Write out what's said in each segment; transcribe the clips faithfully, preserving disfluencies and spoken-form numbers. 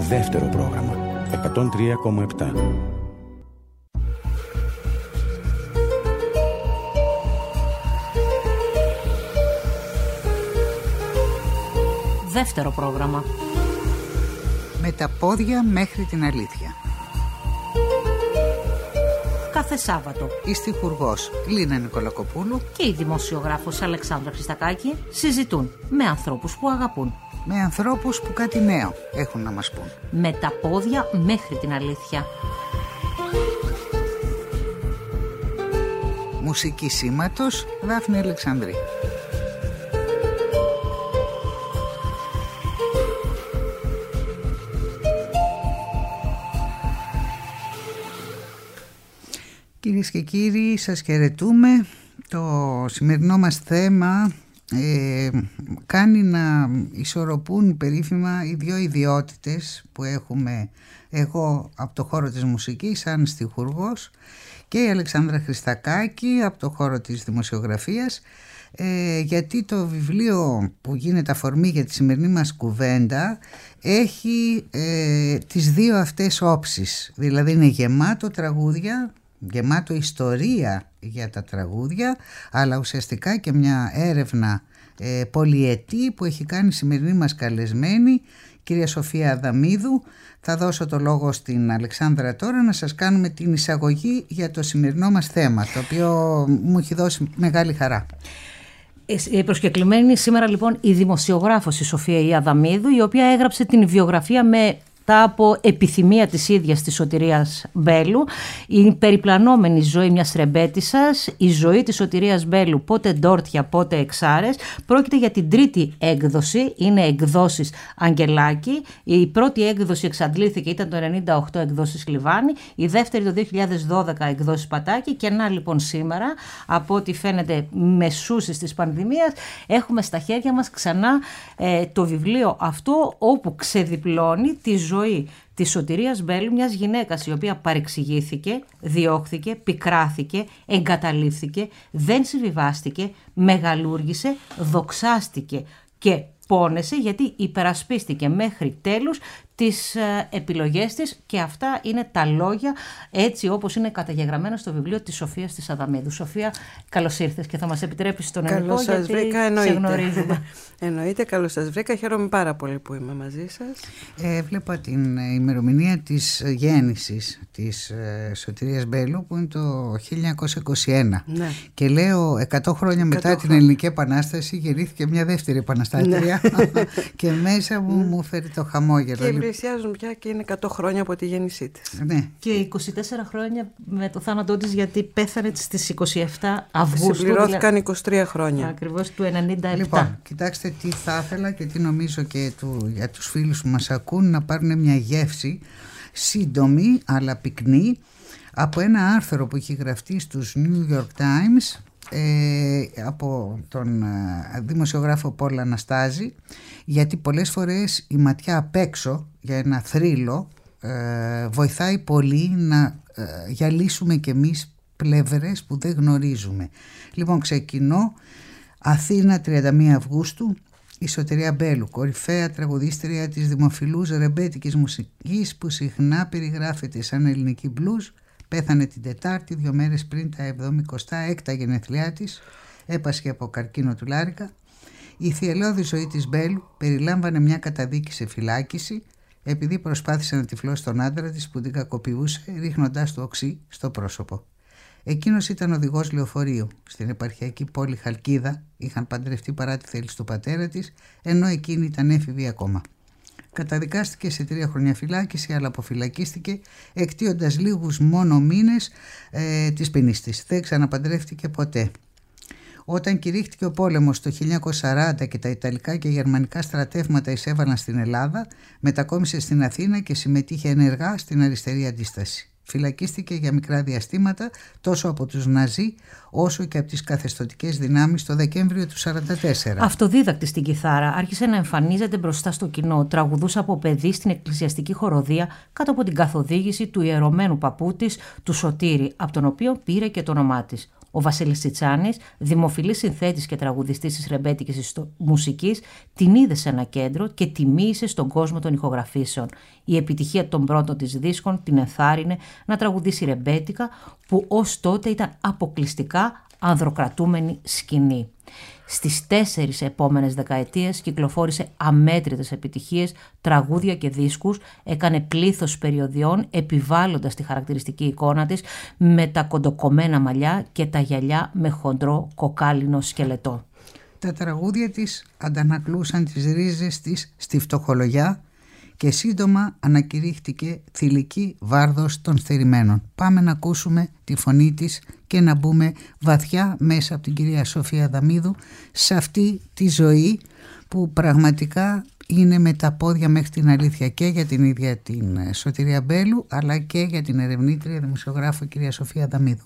Δεύτερο πρόγραμμα εκατόν τρία κόμμα επτά. Δεύτερο πρόγραμμα. Με τα πόδια μέχρι την αλήθεια. Κάθε Σάββατο Η στιχουργός Λίνα Νικολακοπούλου και η δημοσιογράφος Αλεξάνδρα Χριστακάκη συζητούν με ανθρώπους που αγαπούν. Με ανθρώπους που κάτι νέο έχουν να μας πούν. Με τα πόδια μέχρι την αλήθεια. Μουσική σήματος Δάφνη Αλεξανδρή. Κυρίες και κύριοι, σας χαιρετούμε. Το σημερινό μας θέμα ε, κάνει να ισορροπούν περίφημα οι δύο ιδιότητες που έχουμε, εγώ από το χώρο της μουσικής σαν στιχουργός και η Αλεξάνδρα Χριστακάκη από το χώρο της δημοσιογραφίας, ε, γιατί το βιβλίο που γίνεται αφορμή για τη σημερινή μας κουβέντα έχει ε, τις δύο αυτές όψεις, δηλαδή είναι γεμάτο τραγούδια, γεμάτο ιστορία για τα τραγούδια, αλλά ουσιαστικά και μια έρευνα ε, πολυετή που έχει κάνει η σημερινή μας καλεσμένη, κυρία Σοφία Αδαμίδου. Θα δώσω το λόγο στην Αλεξάνδρα τώρα να σας κάνουμε την εισαγωγή για το σημερινό μας θέμα, το οποίο μου έχει δώσει μεγάλη χαρά. Η προσκεκλημένη σήμερα λοιπόν η δημοσιογράφος η Σοφία Αδαμίδου, η οποία έγραψε την βιογραφία με από επιθυμία της ίδιας της Σωτηρίας Μπέλου, η περιπλανόμενη ζωή μιας ρεμπέτισσας, η ζωή της Σωτηρίας Μπέλου, πότε ντόρτια, πότε εξάρες. Πρόκειται για την τρίτη έκδοση, είναι εκδόσεις Αγγελάκη. Η πρώτη έκδοση εξαντλήθηκε, ήταν το ενενήντα οκτώ, εκδόσεις Λιβάνη, η δεύτερη το δύο χιλιάδες δώδεκα, εκδόσεις Πατάκη, και να λοιπόν σήμερα, από ό,τι φαίνεται μεσούσης της πανδημίας, έχουμε στα χέρια μας ξανά ε, το βιβλίο αυτό, όπου ξεδιπλώνει τη ζωή ζωή της Σωτηρίας Μπέλου, μιας γυναίκας η οποία παρεξηγήθηκε, διώχθηκε, πικράθηκε, εγκαταλείφθηκε, δεν συμβιβάστηκε, μεγαλούργησε, δοξάστηκε και πόνεσε, γιατί υπερασπίστηκε μέχρι τέλους τις ε, επιλογές της, και αυτά είναι τα λόγια έτσι όπως είναι καταγεγραμμένα στο βιβλίο της Σοφίας της Αδαμίδου. Σοφία, καλώς ήρθες και θα μας επιτρέψεις τον ελληνικό, καλώς σας γιατί βρήκα, εννοείται. Σε γνωρίζουμε. Εννοείται, καλώς σας βρήκα, χαίρομαι πάρα πολύ που είμαι μαζί σας. Ε, βλέπω την ημερομηνία της γέννησης της ε, Σωτηρίας Μπέλου, που είναι το χίλια εννιακόσια είκοσι ένα, ναι. Και λέω εκατό χρόνια μετά εκατό την Ελληνική Επανάσταση γεννήθηκε μια δεύτερη επαναστάτρια, ναι. Και μέσα μου μου φέρει το χαμόγελο. Και πλησιάζουν πια και είναι εκατό χρόνια από τη γέννησή της. Ναι. Και είκοσι τέσσερα χρόνια με το θάνατό της, γιατί πέθανε στις είκοσι επτά Αυγούστου. Συμπληρώθηκαν είκοσι τρία χρόνια. Ακριβώς, του ενενήντα επτά. Λοιπόν, κοιτάξτε τι θα ήθελα και τι νομίζω και του, για τους φίλους που μας ακούν, να πάρουν μια γεύση σύντομη αλλά πυκνή από ένα άρθρο που έχει γραφτεί στους New York Times ε, από τον ε, δημοσιογράφο Πολ Αναστάζη, γιατί πολλές φορές η ματιά απ' έξω για ένα θρύλο ε, βοηθάει πολύ να ε, γυαλίσουμε κι εμείς πλευρές που δεν γνωρίζουμε. Λοιπόν, ξεκινώ. Αθήνα, τριάντα μία Αυγούστου. Η Σωτηρία Μπέλου, κορυφαία τραγουδίστρια της δημοφιλούς ρεμπέτικης μουσικής που συχνά περιγράφεται σαν ελληνική μπλουζ, πέθανε την Τετάρτη, δύο μέρες πριν τα εβδομηκοστά έκτα γενεθλιά της, έπασχε από καρκίνο του Λάρικα. Η θυελλώδη ζωή της Μπέλου περιλάμβανε μια καταδίκη σε φυλάκιση, επειδή προσπάθησε να τυφλώσει τον άντρα της που την κακοποιούσε, ρίχνοντάς του οξύ στο πρόσωπο. Εκείνος ήταν οδηγός λεωφορείου. Στην επαρχιακή πόλη Χαλκίδα είχαν παντρευτεί παρά τη θέληση του πατέρα της, ενώ εκείνη ήταν έφηβη ακόμα. Καταδικάστηκε σε τρία χρόνια φυλάκιση, αλλά αποφυλακίστηκε εκτίοντας λίγους μόνο μήνες ε, της ποινής της. Δεν ξαναπαντρεύτηκε ποτέ. Όταν κηρύχθηκε ο πόλεμος το χίλια εννιακόσια σαράντα και τα Ιταλικά και Γερμανικά στρατεύματα εισέβαλαν στην Ελλάδα, μετακόμισε στην Αθήνα και συμμετείχε ενεργά στην αριστερή αντίσταση. Φυλακίστηκε για μικρά διαστήματα τόσο από τους Ναζί όσο και από τις καθεστωτικές δυνάμεις το Δεκέμβριο του χίλια εννιακόσια σαράντα τέσσερα. Αυτοδίδακτη στην κιθάρα, άρχισε να εμφανίζεται μπροστά στο κοινό. Τραγουδούσε από παιδί στην εκκλησιαστική χοροδία κάτω από την καθοδήγηση του ιερωμένου παππού της, του Σωτήρη, από τον οποίο πήρε και το όνομά της. Ο Βασίλης Τσιτσάνης, δημοφιλής συνθέτης και τραγουδιστής της ρεμπέτικης μουσικής, την είδε σε ένα κέντρο και τιμήσε στον κόσμο των ηχογραφήσεων. Η επιτυχία των πρώτων της δίσκων την ενθάρρυνε να τραγουδήσει ρεμπέτικα, που ως τότε ήταν αποκλειστικά ανδροκρατούμενη σκηνή. Στις τέσσερις επόμενες δεκαετίες κυκλοφόρησε αμέτρητες επιτυχίες, τραγούδια και δίσκους, έκανε πλήθος περιοδιών επιβάλλοντας τη χαρακτηριστική εικόνα της με τα κοντοκομμένα μαλλιά και τα γυαλιά με χοντρό κοκάλινο σκελετό. Τα τραγούδια της αντανακλούσαν τις ρίζες της στη φτωχολογιά και σύντομα ανακηρύχθηκε θηλυκή βάρδος των στερημένων. Πάμε να ακούσουμε τη φωνή της και να μπούμε βαθιά μέσα από την κυρία Σοφία Αδαμίδου σε αυτή τη ζωή που πραγματικά είναι με τα πόδια μέχρι την αλήθεια και για την ίδια την Σωτηρία Μπέλου, αλλά και για την ερευνήτρια δημοσιογράφο κυρία Σοφία Αδαμίδου.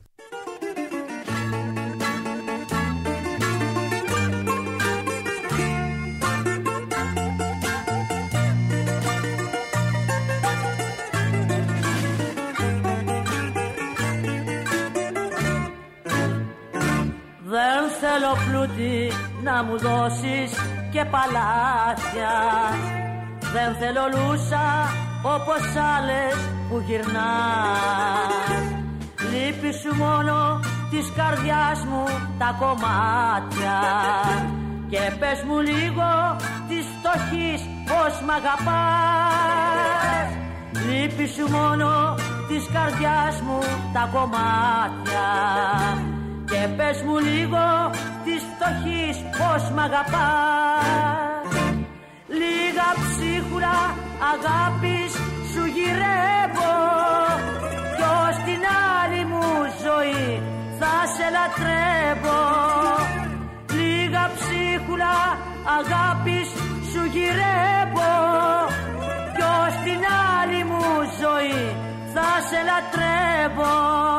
Δεν θέλω πλούτη να μου δώσεις και παλάτια, δεν θέλω λούσα όπως άλλες που γυρνάς. Λείπει σου μόνο της καρδιάς μου τα κομμάτια και πες μου λίγο της φτωχής πως μ' αγαπάς. Λείπει σου μόνο της καρδιάς μου τα κομμάτια και πες μου λίγο της φτωχής πως μ' αγαπάς. Λίγα ψίχουρα αγάπης σου γυρεύω κι ως την άλλη μου ζωή θα σε λατρεύω. Λίγα ψίχουρα αγάπης σου γυρεύω κι ως την άλλη μου ζωή θα σε λατρεύω.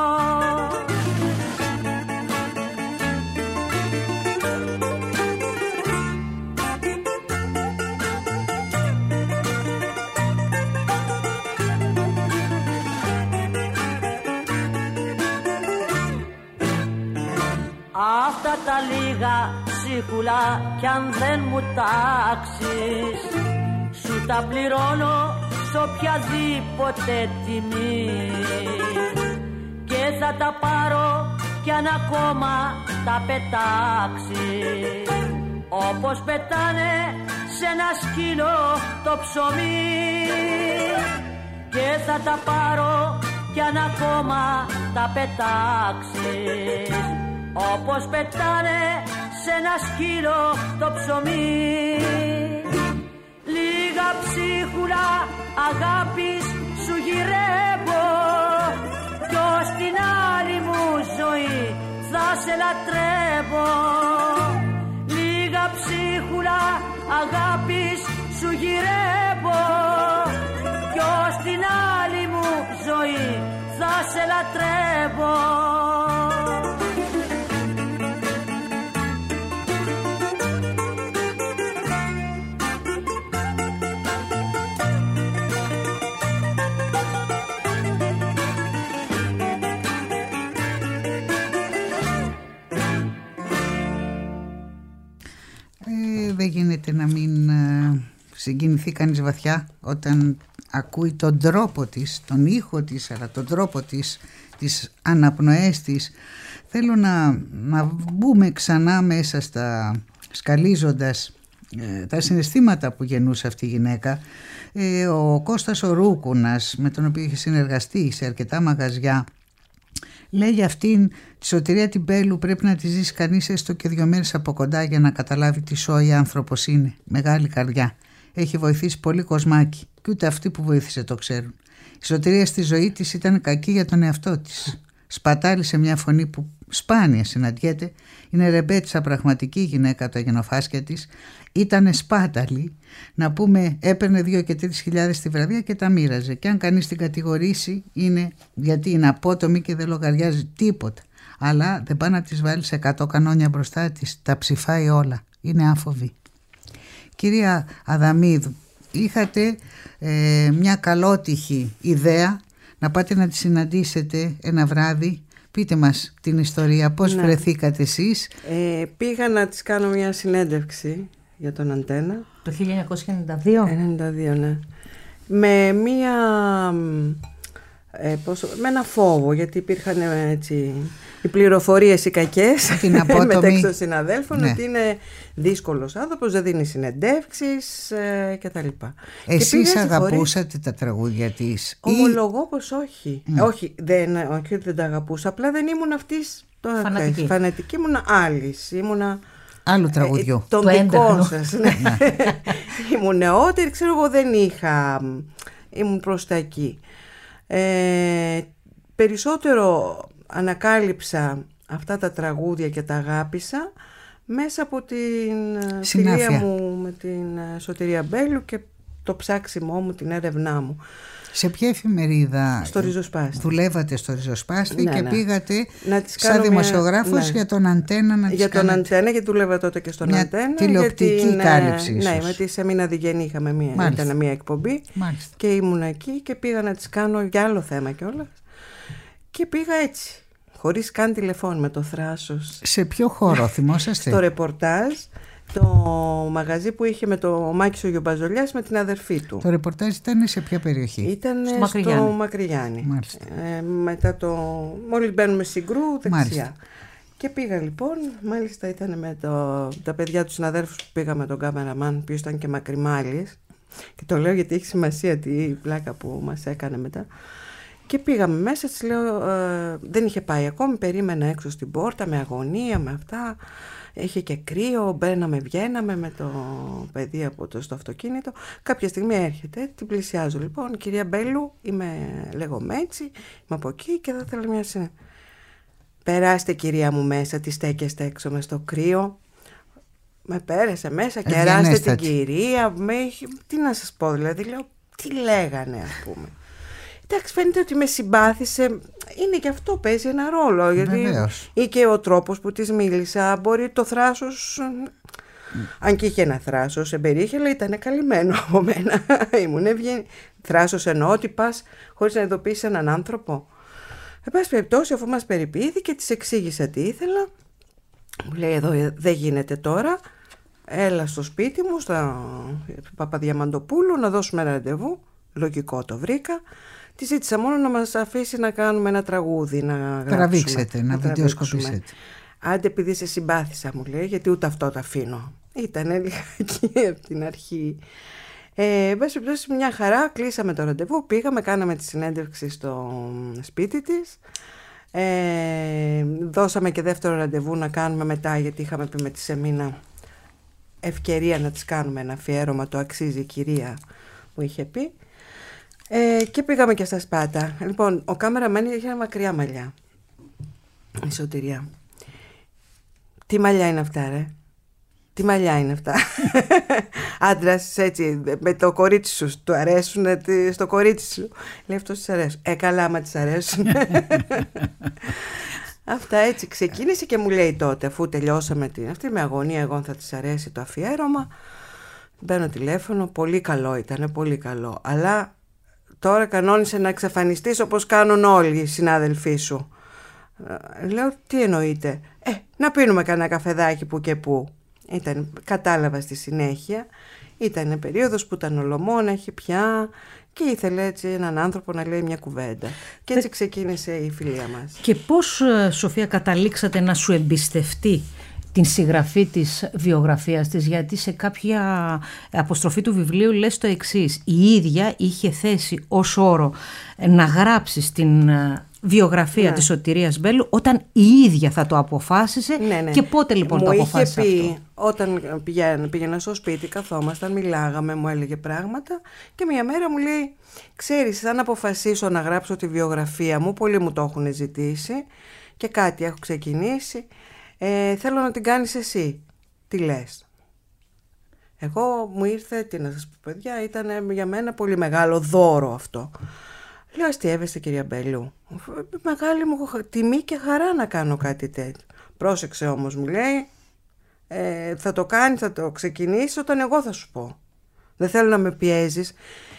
Αυτά τα λίγα ψίχουλα κι αν δεν μου τάξεις, σου τα πληρώνω σ' οποιαδήποτε τιμή και θα τα πάρω κι αν ακόμα τα πετάξεις, όπως πετάνε σε ένα σκύλο το ψωμί. Και θα τα πάρω κι αν ακόμα τα πετάξεις, όπως πετάνε σε ένα σκύλο το ψωμί. Λίγα ψίχουλα αγάπης σου γυρεύω κι ως την άλλη μου ζωή θα σε λατρεύω. Λίγα ψίχουλα αγάπης σου γυρεύω κι ως την άλλη μου ζωή θα σε λατρεύω. Δεν γίνεται να μην συγκινηθεί κανείς βαθιά όταν ακούει τον τρόπο της, τον ήχο της, αλλά τον τρόπο της, τις αναπνοές της. Θέλω να, να μπούμε ξανά μέσα στα, σκαλίζοντας ε, τα συναισθήματα που γεννούσε αυτή η γυναίκα. Ε, ο Κώστας ο Ρούκουνας, με τον οποίο είχε συνεργαστεί σε αρκετά μαγαζιά, λέει για αυτήν τη Σωτηρία την Μπέλου πρέπει να τη ζήσει κανείς έστω και δύο μέρες από κοντά για να καταλάβει τι σόη άνθρωπος είναι. Μεγάλη καρδιά. Έχει βοηθήσει πολύ κοσμάκι και ούτε αυτοί που βοήθησε το ξέρουν. Η Σωτηρία στη ζωή της ήταν κακή για τον εαυτό της. Σπατάλησε μια φωνή που σπάνια συναντιέται. Είναι ρεμπέτησα πραγματική γυναίκα από τα γενοφάσκια της. Ήτανε σπάταλη. Να πούμε έπαιρνε δύο και τρεις χιλιάδες τη βραδιά και τα μοίραζε. Και αν κανείς την κατηγορήσει είναι γιατί είναι απότομη και δεν λογαριάζει τίποτα. Αλλά δεν πάει να της βάλει σε εκατό κανόνια μπροστά της. Τα ψηφάει όλα. Είναι άφοβη. Κυρία Αδαμίδου, είχατε ε, μια καλότυχη ιδέα να πάτε να τη συναντήσετε ένα βράδυ Πείτε μας την ιστορία, πώς Ναι. βρεθήκατε εσείς? Ε, πήγα να της κάνω μια συνέντευξη για τον Αντένα. Το χίλια εννιακόσια ενενήντα δύο. ενενήντα δύο, ναι. Με μια... Ε, πόσο, με ένα φόβο, γιατί υπήρχαν έτσι, οι πληροφορίες οι κακές Την απότομη... μεταξύ των συναδέλφων, ναι. ότι είναι δύσκολος άνθρωπος, δεν δίνει συνεντεύξεις ε, κτλ. Εσείς και αγαπούσατε χωρίς... τα τραγούδια της? Ομολογώ πως όχι. Mm. όχι, δεν, όχι δεν τα αγαπούσα, απλά δεν ήμουν αυτής φανατική. φανατική, ήμουν άλλης, ήμουνα... Άλλου τραγουδιού. Ε, των το δικών σας. Ναι. Ήμουν νεότερη, ξέρω εγώ, δεν είχα, ήμουν προς τα εκεί. Ε, περισσότερο ανακάλυψα αυτά τα τραγούδια και τα αγάπησα μέσα από την φιλία μου με την Σωτηρία Μπέλου και το ψάξιμό μου, την έρευνά μου. Σε ποια εφημερίδα? Στο Ριζοσπάστη. Δουλεύατε στο Ριζοσπάστη, ναι, και ναι. πήγατε να τις σαν δημοσιογράφος ναι. για τον Αντένα να Για τον κάνατε... Αντένα, γιατί δούλευα τότε και στον μια Αντένα. τηλεοπτική την, κάλυψη ναι, ίσως. με τη Σεμίνα Διγενή είχαμε μία, Μάλιστα. ήταν μία εκπομπή. Μάλιστα. Και ήμουν εκεί και πήγα να τις κάνω για άλλο θέμα κιόλας. Και πήγα έτσι, χωρίς καν τηλεφώνημα, με το θράσος. Σε ποιο χώρο θυμόσαστε? Στο ρεπορτάζ, το μαγαζί που είχε με το Μάκης ο Γιομπαζολιάς με την αδερφή του. Το ρεπορτάζ ήταν σε ποια περιοχή? Ήταν στο στο Μακρυγιάννη. Μακρυγιάννη. Μάλιστα. Ε, μετά το... Μόλις μπαίνουμε συγκρού, δεξιά. Μάλιστα. Και πήγα λοιπόν, μάλιστα ήταν με το, τα παιδιά του συναδέλφους που πήγα με τον κάμεραμαν, που ήταν και μακριμάλης. Και το λέω γιατί έχει σημασία τη πλάκα που μας έκανε μετά. Και πήγαμε μέσα, της λέω, ε, δεν είχε πάει ακόμη, περίμενα έξω στην πόρτα με αγωνία, με αυτά. Είχε και κρύο, μπαίναμε, βγαίναμε με το παιδί από το, στο αυτοκίνητο. Κάποια στιγμή έρχεται, την πλησιάζω λοιπόν, κυρία Μπέλου, είμαι, λέγομαι έτσι, είμαι από εκεί και θα ήθελα μια συνέντευξη. Περάστε κυρία μου μέσα, τη στέκεστε έξω μες στο κρύο. Με πέρασε μέσα, κεράστε την κυρία. Με, τι να σας πω δηλαδή, λέω, τι λέγανε ας πούμε. Εντάξει, φαίνεται ότι με συμπάθησε, είναι και αυτό παίζει ένα ρόλο. Γιατί Βεβαίως. ή και ο τρόπος που της μίλησα, μπορεί το θράσος, mm. αν και είχε ένα θράσος, εμπεριείχε, αλλά ήταν καλυμμένο από μένα. Ήμουν ευγενή. Θράσος εννοώ ότι πας χωρίς να ειδοποιήσεις έναν άνθρωπο. Εν πάση περιπτώσει, αφού μας περιποιήθηκε, της εξήγησα τι ήθελα. Μου λέει, εδώ δεν γίνεται τώρα. Έλα στο σπίτι μου, στο Παπαδιαμαντοπούλου, να δώσουμε ένα ραντεβού. Λογικό το βρήκα. Τη ζήτησα μόνο να μας αφήσει να κάνουμε ένα τραγούδι, να γράψουμε. Τραβήξετε, να, να βιντεοσκοπήσετε. Άντε, επειδή σε συμπάθησα, μου λέει, γιατί ούτε αυτό το αφήνω. Ήτανε λιγάκι από την αρχή. Ε, εν πάση περιπτώσει, μια χαρά, κλείσαμε το ραντεβού, πήγαμε, κάναμε τη συνέντευξη στο σπίτι της. Ε, δώσαμε και δεύτερο ραντεβού να κάνουμε μετά, γιατί είχαμε πει με τη Σεμίνα ευκαιρία να της κάνουμε ένα αφιέρωμα, το αξίζει η κυρία που είχε πει. Ε, και πήγαμε και στα Σπάτα. Λοιπόν, ο κάμεραμαν είχε μακριά μαλλιά. Η Σωτηρία. Τι μαλλιά είναι αυτά, ρε? Τι μαλλιά είναι αυτά? Άντρας έτσι, με το κορίτσι σου, του αρέσουν στο κορίτσι σου. Λέει, αυτό της αρέσουν. Ε, καλά, άμα της αρέσουν. Αυτά έτσι ξεκίνησε και μου λέει τότε, αφού τελειώσαμε την, αυτή με αγωνία, εγώ θα της αρέσει το αφιέρωμα. Μπαίνω τηλέφωνο, πολύ καλό ήταν, πολύ καλό. Αλλά τώρα κανόνισε να εξαφανιστείς όπως κάνουν όλοι οι συνάδελφοί σου. Λέω, τι εννοείται? Ε, να πίνουμε κανένα καφεδάκι που και που. Ήταν, κατάλαβα στη συνέχεια, ήταν περίοδος που ήταν ολομόναχη πια και ήθελε έτσι έναν άνθρωπο να λέει μια κουβέντα. Και έτσι ξεκίνησε η φιλία μας. Και πώς, Σοφία, καταλήξατε να σου εμπιστευτεί την συγγραφή της βιογραφίας της? Γιατί σε κάποια αποστροφή του βιβλίου λες το εξής: η ίδια είχε θέσει ως όρο να γράψεις την βιογραφία, ναι, της Σωτηρίας Μπέλου όταν η ίδια θα το αποφάσισε. Ναι, ναι. Και πότε λοιπόν μου το αποφάσισε αυτό? Μου είχε πει, όταν πήγαινα, πήγαινα στο σπίτι, καθόμασταν, μιλάγαμε, μου έλεγε πράγματα και μια μέρα μου λέει, ξέρεις, αν αποφασίσω να γράψω τη βιογραφία μου, πολλοί μου το έχουν ζητήσει και κάτι έχω ξεκινήσει, ε, θέλω να την κάνεις εσύ. Τι λες? Εγώ μου ήρθε, τι να σας πω παιδιά, ήταν για μένα πολύ μεγάλο δώρο αυτό. Λέω, αστιεύεστε κυρία Μπέλου? Μεγάλη μου τιμή και χαρά να κάνω κάτι τέτοιο. Πρόσεξε όμως, μου λέει, ε, θα το κάνεις, θα το ξεκινήσεις όταν εγώ θα σου πω. Δεν θέλω να με πιέζεις.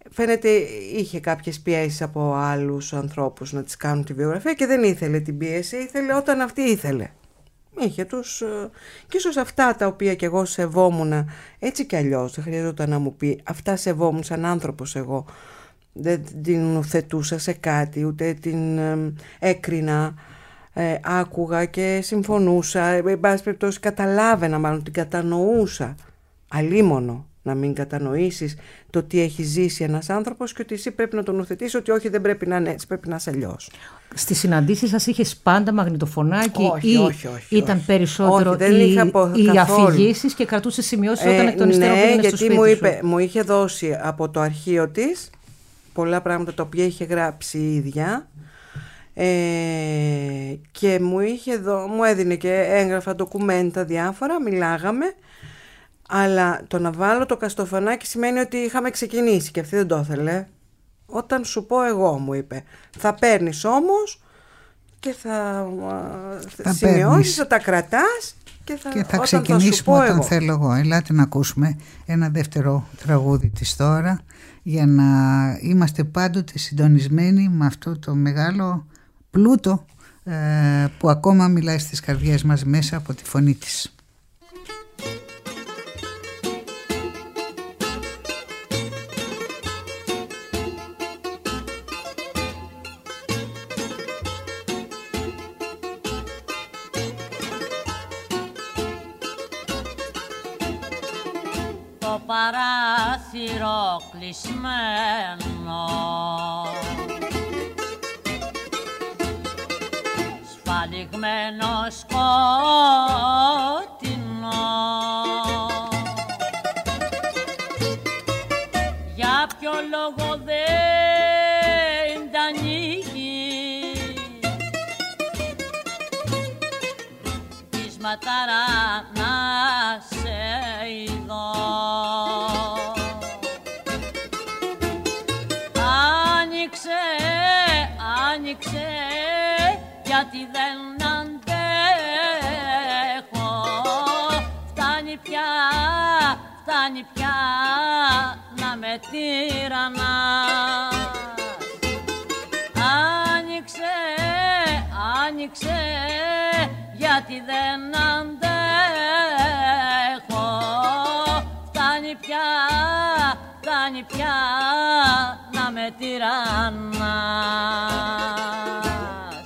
φαίνεται είχε κάποιες πιέσεις από άλλους ανθρώπους να της κάνουν τη βιογραφία και δεν ήθελε την πίεση, ήθελε όταν αυτή ήθελε. Είχε τους, και ίσως αυτά τα οποία κι εγώ σεβόμουν έτσι κι αλλιώς, δεν χρειαζόταν να μου πει, αυτά σεβόμουν σαν άνθρωπος εγώ. Δεν την ουθετούσα σε κάτι, ούτε την ε, έκρινα, ε, άκουγα και συμφωνούσα, εν πάση περιπτώσει καταλάβαινα, μάλλον την κατανοούσα. Αλίμονο να μην κατανοήσεις το τι έχει ζήσει ένας άνθρωπος και ότι εσύ πρέπει να τον ουθετήσεις, ότι όχι, δεν πρέπει να είναι έτσι, πρέπει να είσαι αλλιώς. Στις συναντήσεις σας είχες πάντα μαγνητοφωνάκι όχι, ή όχι, όχι, ήταν όχι. περισσότερο όχι, δεν οι, είχα πω, οι αφηγήσεις και κρατούσε σημειώσεις ε, όταν εκ των υστέρων ναι, πήγαινε στο σπίτι μου σου? είπε, μου είχε δώσει από το αρχείο της πολλά πράγματα τα οποία είχε γράψει η ίδια ε, και μου, είχε δω, μου έδινε και έγγραφα, ντοκουμέντα διάφορα, μιλάγαμε. Αλλά το να βάλω το καστοφανάκι σημαίνει ότι είχαμε ξεκινήσει και αυτή δεν το ήθελε. Όταν σου πω εγώ, μου είπε, θα παίρνεις όμως και θα, θα σημειώσεις, θα τα κρατάς και θα, και θα όταν ξεκινήσουμε θα σου πω όταν εγώ. θέλω εγώ. Ελάτε να ακούσουμε ένα δεύτερο τραγούδι της τώρα για να είμαστε πάντοτε συντονισμένοι με αυτό το μεγάλο πλούτο ε, που ακόμα μιλάει στις καρδιές μας μέσα από τη φωνή της. Το παράθυρο κλεισμένο, σφαλιγμένο σκότεινο, για ποιο λόγο δεν τα ανοίγει της ματάρα να σε είδω. Άνοιξε, άνοιξε, γιατί δεν αντέχω. Φτάνει πια, φτάνει πια να με τυραννάς. Άνοιξε, άνοιξε, γιατί δεν αντέχω. Φτάνει πια, φτάνει πια να με τυραννάς.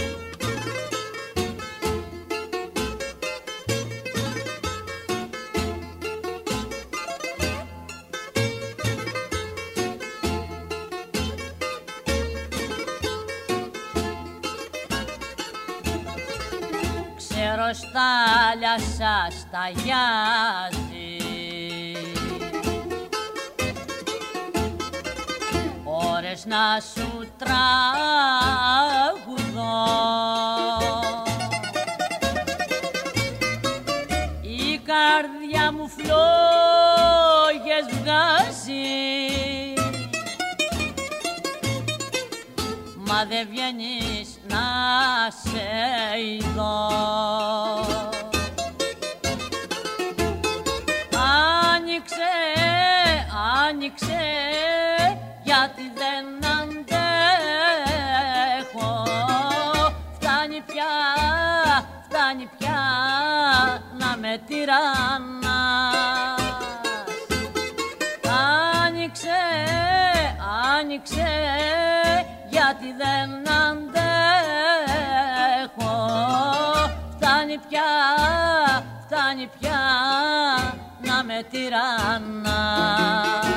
Ξέρω στάλια σας ταγιάζει, ώρες να σου τραγουδώ. Η καρδιά μου φλόγες βγάζει, μα δεν βγαίνεις να σε ειδώ. Άνοιξε, άνοιξε, γιατί δεν αντέχω. Φτάνει πια, φτάνει πια να με τυραννάς. Άνοιξε, άνοιξε, γιατί δεν αντέχω. Φτάνει πια, φτάνει πια να με τυραννάς.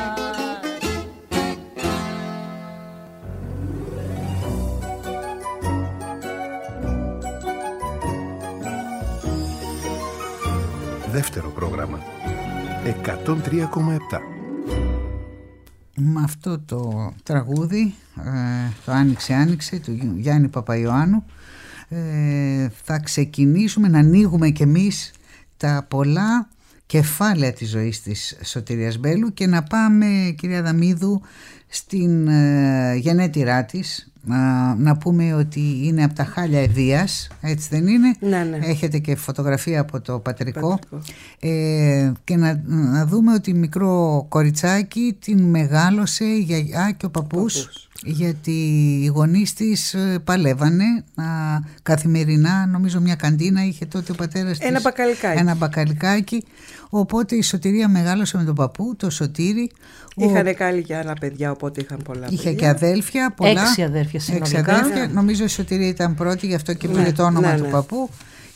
Δεύτερο πρόγραμμα εκατόν τρία κόμμα επτά. Με αυτό το τραγούδι, το Άνοιξε Άνοιξε του Γιάννη Παπαϊωάννου, θα ξεκινήσουμε να ανοίγουμε κι εμείς τα πολλά κεφάλαια της ζωής της Σωτηρίας Μπέλου και να πάμε, κυρία Δαμίδου, στην γενέτειρά της, να, να πούμε ότι είναι από τα χάλια Ευβοίας, έτσι δεν είναι? Ναι, ναι. Έχετε και φωτογραφία από το πατρικό, ε, και να, να δούμε ότι μικρό κοριτσάκι την μεγάλωσε η γιαγιά και ο παππούς, παππούς. Γιατί οι γονείς της παλεύανε α, καθημερινά, νομίζω μια καντίνα είχε τότε ο πατέρας της, ένα μπακαλικάκι. ένα μπακαλικάκι. Οπότε η Σωτηρία μεγάλωσε με τον παππού, το Σωτήρη. Είχαν ο... κάλλη και άλλα παιδιά, οπότε είχαν πολλά είχε παιδιά. Και αδέλφια, πολλά. Έξι αδέρφια συνολικά. Έξι αδέρφια. Ναι. Νομίζω η Σωτηρία ήταν πρώτη, γι' αυτό και πήρε ναι, το όνομα ναι, ναι. του παππού.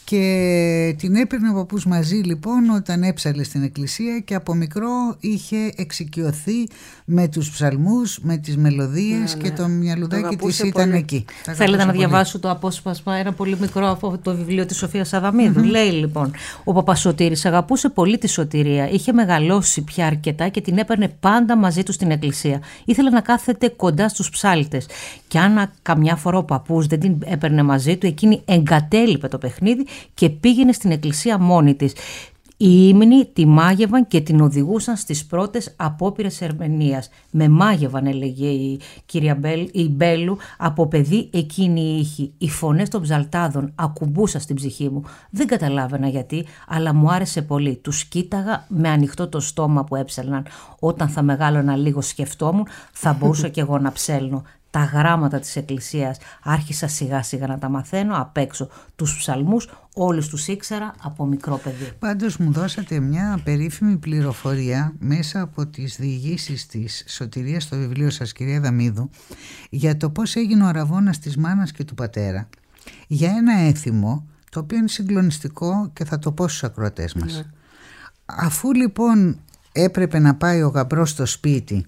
Και την έπαιρνε ο παππούς μαζί λοιπόν όταν έψαλε στην εκκλησία, και από μικρό είχε εξοικειωθεί με τους ψαλμούς, με τις μελωδίες, ναι, ναι. και το μυαλουδάκι το της ήταν πολύ. Εκεί. Θέλετε να διαβάσω το απόσπασμα, ένα πολύ μικρό από το βιβλίο της Σοφίας Αδαμίδου. Mm-hmm. Λέει λοιπόν: ο παπάς Σωτήρης αγαπούσε πολύ τη σωτηρία, είχε μεγαλώσει πια αρκετά και την έπαιρνε πάντα μαζί του στην εκκλησία. Ήθελε να κάθεται κοντά στους ψάλτες. Και αν καμιά φορά ο παππούς δεν την έπαιρνε μαζί του, εκείνη εγκατέλειπε το παιχνίδι και πήγαινε στην εκκλησία μόνη της. Οι ύμνοι τη μάγευαν και την οδηγούσαν στις πρώτες απόπειρες ερμηνείας. Με μάγευαν, έλεγε η κυρία Μπέλ, η Μπέλου, από παιδί εκείνη η ήχη. Οι φωνές των ψαλτάδων ακουμπούσαν στην ψυχή μου. Δεν καταλάβαινα γιατί, αλλά μου άρεσε πολύ. Τους κοίταγα με ανοιχτό το στόμα που έψελναν. Όταν θα μεγάλωνα λίγο σκεφτόμουν, θα μπορούσα κι εγώ να ψέλνω. Τα γράμματα της εκκλησίας άρχισα σιγά σιγά να τα μαθαίνω απ' έξω. Τους ψαλμούς όλους τους ήξερα από μικρό παιδί. Πάντως μου δώσατε μια περίφημη πληροφορία μέσα από τις διηγήσεις της Σωτηρίας στο βιβλίο σας, κυρία Αδαμίδου, για το πώς έγινε ο αραβώνας της μάνας και του πατέρα, για ένα έθιμο το οποίο είναι συγκλονιστικό και θα το πω στους ακροατές μας. Ναι. Αφού λοιπόν έπρεπε να πάει ο γαμπρός στο σπίτι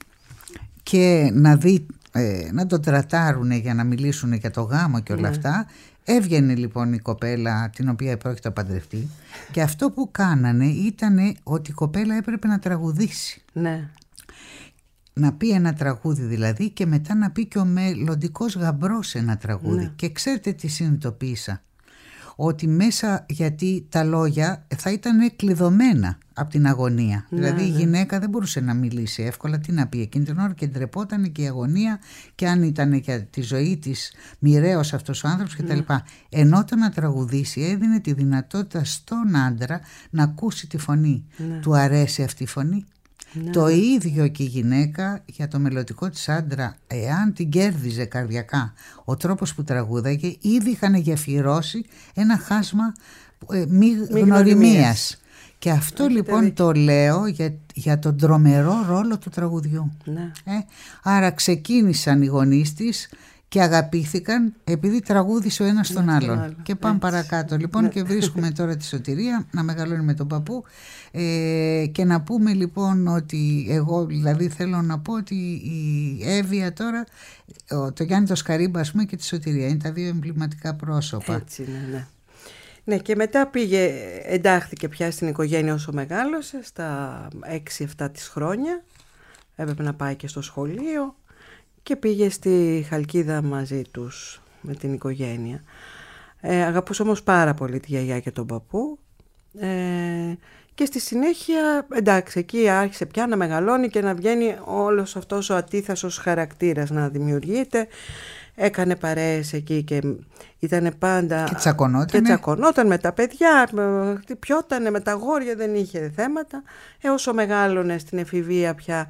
και να δει, ε, να τον τρατάρουνε για να μιλήσουν για το γάμο και όλα, ναι, αυτά, έβγαινε λοιπόν η κοπέλα την οποία πρόκειται να παντρευτεί, και αυτό που κάνανε ήταν ότι η κοπέλα έπρεπε να τραγουδήσει. Ναι. Να πει ένα τραγούδι δηλαδή, και μετά να πει και ο μελλοντικός γαμπρός ένα τραγούδι. Ναι. Και ξέρετε τι συνειδητοποίησα? Ότι μέσα, γιατί τα λόγια θα ήταν κλειδωμένα από την αγωνία. Ναι, δηλαδή, ναι, η γυναίκα δεν μπορούσε να μιλήσει εύκολα. Τι να πει εκείνη την ώρα, και ντρεπόταν και η αγωνία, και αν ήταν για τη ζωή της μοιραίος αυτός ο άνθρωπος κτλ. Ναι. Ενώ το να τραγουδήσει έδινε τη δυνατότητα στον άντρα να ακούσει τη φωνή. Ναι. Του αρέσει αυτή η φωνή. Ναι. Το ίδιο και η γυναίκα για το μελλοντικό της άντρα, εάν την κέρδιζε καρδιακά ο τρόπος που τραγούδαγε, ήδη είχαν γεφυρώσει ένα χάσμα ε, μη, μη γνωριμίας. Και αυτό Έχετε λοιπόν δίκιο. Το λέω για, για τον τρομερό ρόλο του τραγουδιού. Ναι. Ε, άρα ξεκίνησαν οι γονείς της και αγαπήθηκαν επειδή τραγούδισε ο ένας τον άλλον. Άλλο. Και πάμε έτσι παρακάτω λοιπόν, και βρίσκουμε τώρα τη Σωτηρία να μεγαλώνει με τον παππού, ε, και να πούμε λοιπόν ότι εγώ δηλαδή θέλω να πω ότι η Εύβοια τώρα, το Γιάννη το Σκαρίμπα ας πούμε, και τη Σωτηρία είναι τα δύο εμβληματικά πρόσωπα. Έτσι είναι, ναι. Ναι, και μετά πήγε, εντάχθηκε πια στην οικογένεια όσο μεγάλωσε, στα έξι εφτά της χρόνια, έπρεπε να πάει και στο σχολείο. Και πήγε στη Χαλκίδα μαζί τους με την οικογένεια. Ε, αγαπούσε όμως πάρα πολύ τη γιαγιά και τον παππού. Ε, και στη συνέχεια, εντάξει, εκεί άρχισε πια να μεγαλώνει και να βγαίνει όλος αυτός ο ατίθασος χαρακτήρας να δημιουργείται. Έκανε παρέες εκεί και ήταν πάντα... Και τσακωνόταν. Και τσακωνόταν με τα παιδιά, χτυπιότανε με τα αγόρια, δεν είχε θέματα. Ε, όσο μεγάλωνε στην εφηβεία πια...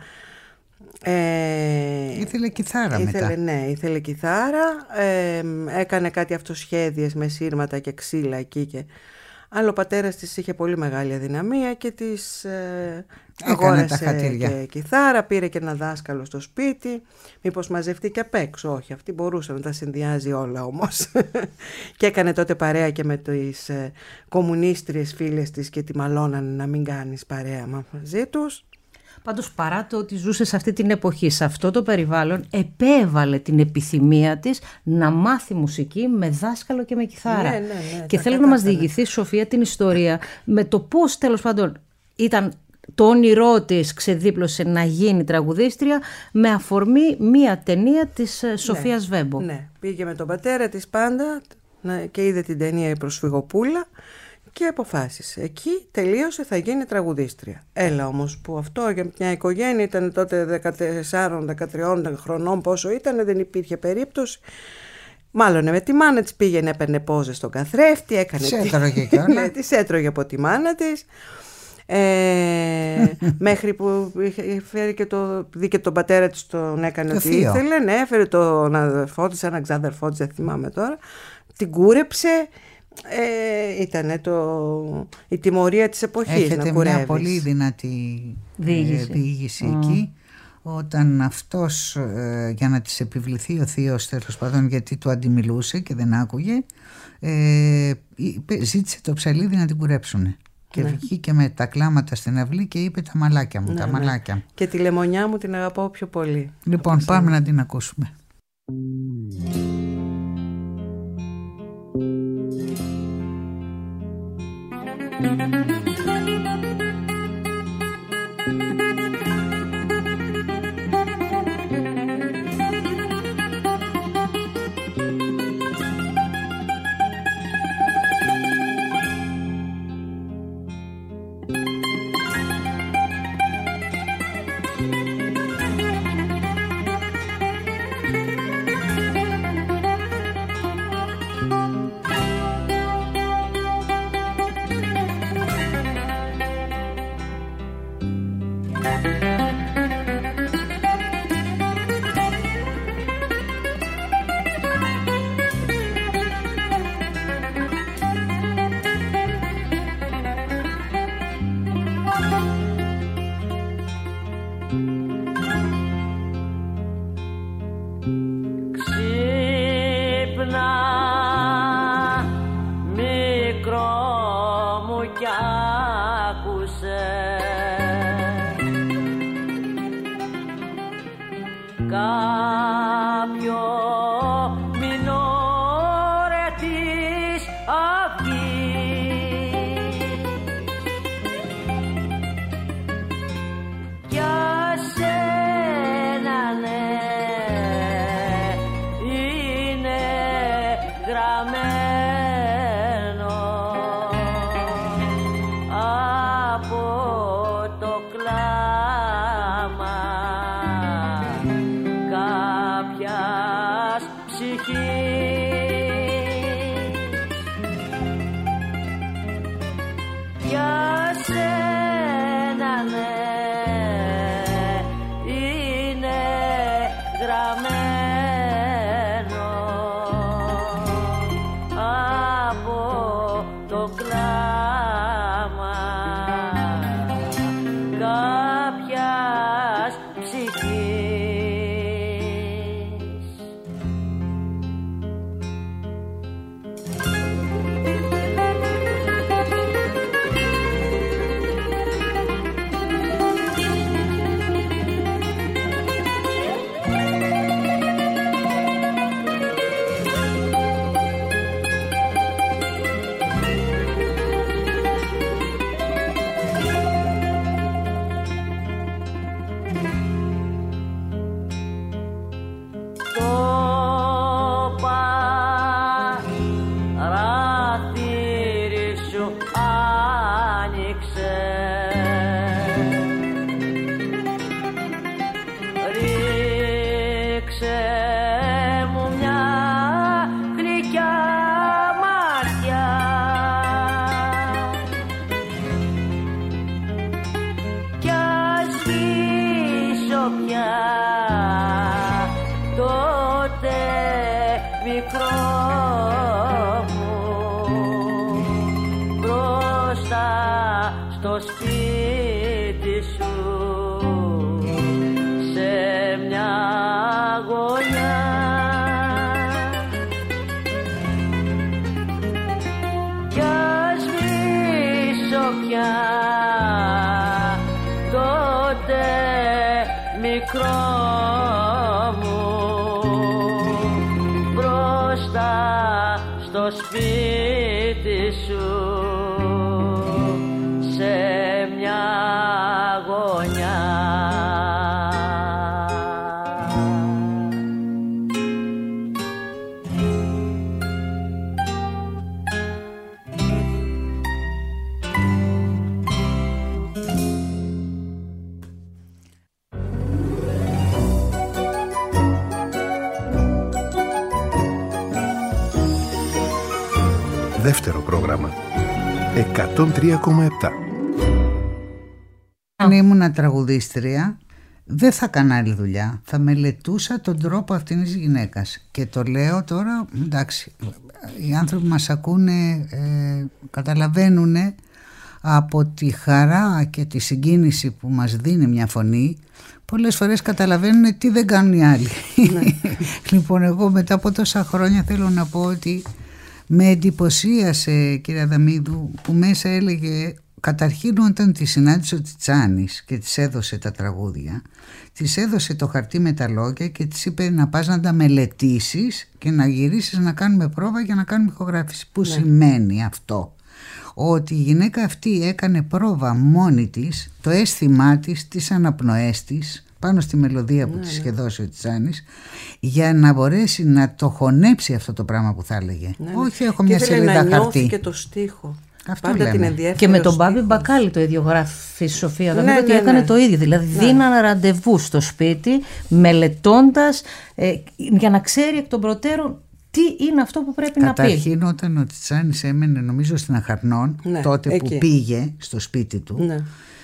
Ε, ήθελε κιθάρα ήθελε, μετά. Ναι, ήθελε κιθάρα. Ε, έκανε κάτι αυτοσχέδιες με σύρματα και ξύλα εκεί. Και... Αλλά ο πατέρας της είχε πολύ μεγάλη αδυναμία και της ε, αγόρασε και κιθάρα. Πήρε και ένα δάσκαλο στο σπίτι. Μήπως μαζευτεί και απ' έξω? Όχι, αυτή μπορούσε να τα συνδυάζει όλα όμως. Και έκανε τότε παρέα και με τις ε, κομμουνίστριες φίλες της και τη μαλώνανε να μην κάνεις παρέα μαζί τους. Πάντως παρά το ότι ζούσε σε αυτή την εποχή, σε αυτό το περιβάλλον, επέβαλε την επιθυμία της να μάθει μουσική με δάσκαλο και με κιθάρα. Ναι, ναι, ναι, και θέλω να μας διηγηθεί, Σοφία, την ιστορία με το πώς τέλος πάντων ήταν το όνειρό της, ξεδίπλωσε να γίνει τραγουδίστρια με αφορμή μία ταινία της Σοφίας ναι, Βέμπο. Ναι, πήγε με τον πατέρα της πάντα και είδε την ταινία «Η Προσφυγοπούλα». Και αποφάσισε. Εκεί τελείωσε, θα γίνει τραγουδίστρια. Έλα όμως που αυτό για μια οικογένεια ήταν τότε δεκατέσσερα δεκατρία χρονών, πόσο ήταν, δεν υπήρχε περίπτωση. Μάλλον με τη μάνα της πήγαινε, έπαιρνε πόζες στον καθρέφτη, έκανε. Της έτρωγε κι όλα. Ναι, της έτρωγε από τη μάνα της. Ε, μέχρι που είχε φέρει και το δίκαιο τον πατέρα της, τον έκανε ό,τι ήθελε. Ναι, έφερε τον αδερφό της, έναν ξάδερφό της, δεν θυμάμαι τώρα. Την κούρεψε. Ε, ήταν το, η τιμωρία της εποχής. Έχετε να κουρεύεις. Μια πολύ δυνατή διήγηση, ε, διήγηση mm. εκεί, όταν αυτός ε, για να της επιβληθεί ο θείος, τέλος πάντων, γιατί του αντιμιλούσε και δεν άκουγε, ε, ζήτησε το ψαλίδι να την κουρέψουνε. Και ναι. βγήκε με τα κλάματα στην αυλή και είπε τα μαλάκια μου, ναι, τα ναι. μαλάκια μου. Και τη λεμονιά μου την αγαπάω πιο πολύ. Λοιπόν, πάμε να την ακούσουμε. Δεύτερο πρόγραμμα. εκατόν τρία κόμμα επτά. Αν ήμουν τραγουδίστρια, δεν θα έκανα άλλη δουλειά. Θα μελετούσα τον τρόπο αυτής της γυναίκας. Και το λέω τώρα, εντάξει, οι άνθρωποι μας ακούνε, ε, καταλαβαίνουν από τη χαρά και τη συγκίνηση που μας δίνει μια φωνή. Πολλές φορές καταλαβαίνουν τι δεν κάνουν οι άλλοι. Ναι. Λοιπόν, εγώ μετά από τόσα χρόνια θέλω να πω ότι με εντυπωσίασε, κυρία Αδαμίδου, που μέσα έλεγε, καταρχήν όταν τη συνάντησε ο Τιτσάνης και της έδωσε τα τραγούδια, της έδωσε το χαρτί με τα λόγια και της είπε να πας να τα μελετήσεις και να γυρίσεις να κάνουμε πρόβα για να κάνουμε ηχογράφηση. Που ναι. σημαίνει αυτό? Ότι η γυναίκα αυτή έκανε πρόβα μόνη της, το αίσθημά της, τις αναπνοές της, πάνω στη μελωδία που ναι, της είχε δώσει ο Τιτσάνης, για να μπορέσει να το χωνέψει αυτό το πράγμα που θα έλεγε. Ναι, όχι έχω μια σελίδα χαρτί. Και να νιώθει και το στίχο. Αυτό πάντα λέμε. Την ενδιαφέρει. Και με τον Μπάμπη Μπακάλι το ίδιο γράφει η Σοφία. Ναι, ναι, ότι ναι, έκανε ναι. το ίδιο. Δηλαδή ναι. δίναν ραντεβού στο σπίτι, μελετώντας ε, για να ξέρει εκ των προτέρων τι είναι αυτό που πρέπει Καταρχήν, να πει. Καταρχήν όταν ο Τιτσάνης έμενε νομίζω στην Αχαρνών, ναι, τότε εκεί που πήγε στο σπίτι του, ναι.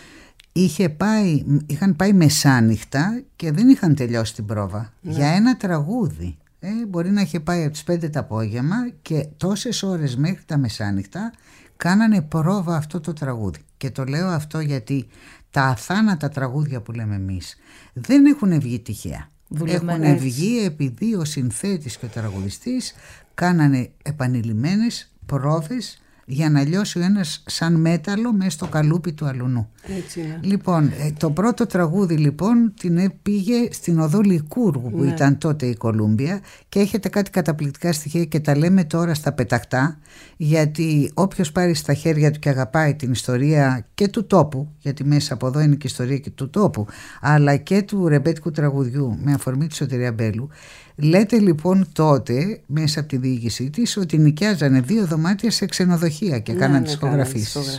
είχε πάει, είχαν πάει μεσάνυχτα και δεν είχαν τελειώσει την πρόβα. Ναι. Για ένα τραγούδι. Ε, μπορεί να είχε πάει από τις πέντε το απόγευμα και τόσες ώρες μέχρι τα μεσάνυχτα κάνανε πρόβα αυτό το τραγούδι. Και το λέω αυτό γιατί τα αθάνατα τραγούδια που λέμε εμείς δεν έχουν βγει τυχαία. Έχουν βγει επειδή ο συνθέτης και ο τραγουδιστής κάνανε επανειλημμένες πρόβες για να λιώσει ο ένας σαν μέταλλο μέσα στο καλούπι του αλουνού. Έτσι είναι. Λοιπόν, το πρώτο τραγούδι λοιπόν την πήγε στην οδό Λικούργου που ναι. ήταν τότε η Κολούμπια, και έχετε κάτι καταπληκτικά στοιχεία και τα λέμε τώρα στα πεταχτά, γιατί όποιος πάρει στα χέρια του και αγαπάει την ιστορία και του τόπου, γιατί μέσα από εδώ είναι και η ιστορία και του τόπου, αλλά και του ρεμπέτικου τραγουδιού με αφορμή τη Σωτηρία Μπέλου. Λέτε λοιπόν τότε μέσα από τη διοίκησή της ότι νοικιάζανε δύο δωμάτια σε ξενοδοχεία και ναι, κάναν ναι, τις ηχογραφήσεις.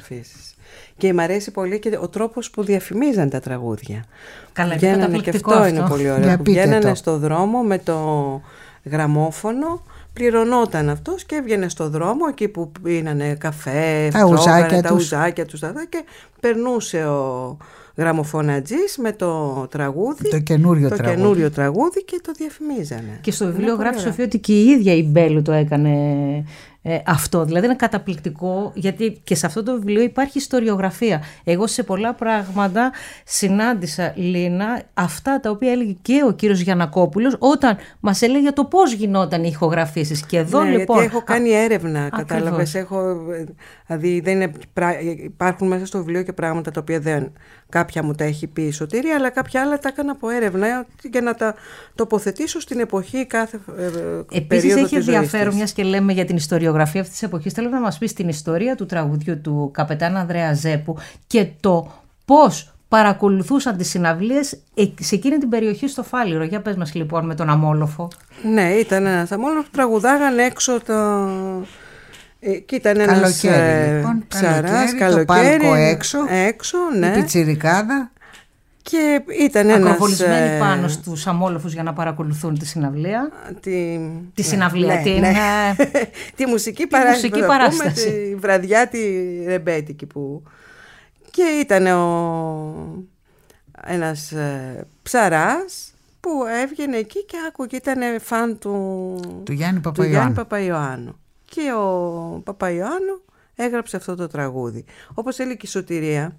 Και μ' αρέσει πολύ και ο τρόπος που διαφημίζαν τα τραγούδια. Καλά, βγαίνανε και αυτό, αυτό είναι πολύ ωραίο. Βγαίνανε στο δρόμο με το γραμμόφωνο, πληρωνόταν αυτός και έβγαινε στο δρόμο εκεί που πίνανε καφέ, τα ουζάκια, τα ουζάκια τους και περνούσε ο γραμμοφωνατζής με το τραγούδι, το καινούριο, το τραγούδι. καινούριο τραγούδι και το διαφημίζανε. Και στο βιβλίο γράφει Σοφία ότι και η ίδια η Μπέλου το έκανε ε, αυτό. Δηλαδή είναι καταπληκτικό, γιατί και σε αυτό το βιβλίο υπάρχει ιστοριογραφία. Εγώ σε πολλά πράγματα συνάντησα, Λίνα, αυτά τα οποία έλεγε και ο κύριος Γιαννακόπουλος όταν μας έλεγε το πώς γινόταν οι ηχογραφήσεις. Και εδώ ναι, λοιπόν. Γιατί έχω κάνει έρευνα, κατάλαβες. Έχω, δηλαδή δεν είναι, υπάρχουν μέσα στο βιβλίο και πράγματα τα οποία δεν. Κάποια μου τα έχει πει η Σωτήρια, αλλά κάποια άλλα τα έκανα από έρευνα για να τα τοποθετήσω στην εποχή κάθε ε, Επίσης έχει ενδιαφέρον, μιας και λέμε για την ιστοριογραφία αυτής της εποχής, θέλω να μας πεις την ιστορία του τραγουδιού του καπετάν Ανδρέα Ζέπου και το πώς παρακολουθούσαν τις συναυλίες σε εκείνη την περιοχή στο Φάληρο. Για πες μας λοιπόν με τον Αμόλοφο. Ναι, ήταν ένας Αμόλοφος που τραγουδάγαν έξω το... Και ήταν ένας καλοκαίρι, λοιπόν, ψαράς, καλοκαίρι, καλοκαίρι, το πάρκο έξω, έξω ναι. η πιτσιρικάδα. Και ήταν ένας... Ακροβολισμένοι ε... πάνω στους αμόλοφους για να παρακολουθούν τη συναυλία. Τη, τη συναυλία, ναι, την... Ναι. τη μουσική, παρά... μουσική παράσταση. Πούμε, τη βραδιά τη ρεμπέτικη που... Και ήταν ο... ένας ε, ψαράς που έβγαινε εκεί και άκουγε, ήταν φαν του, του Γιάννη Παπαϊωάννου. Και ο Παπαϊωάννου έγραψε αυτό το τραγούδι. Όπως έλεγε η Σωτηρία,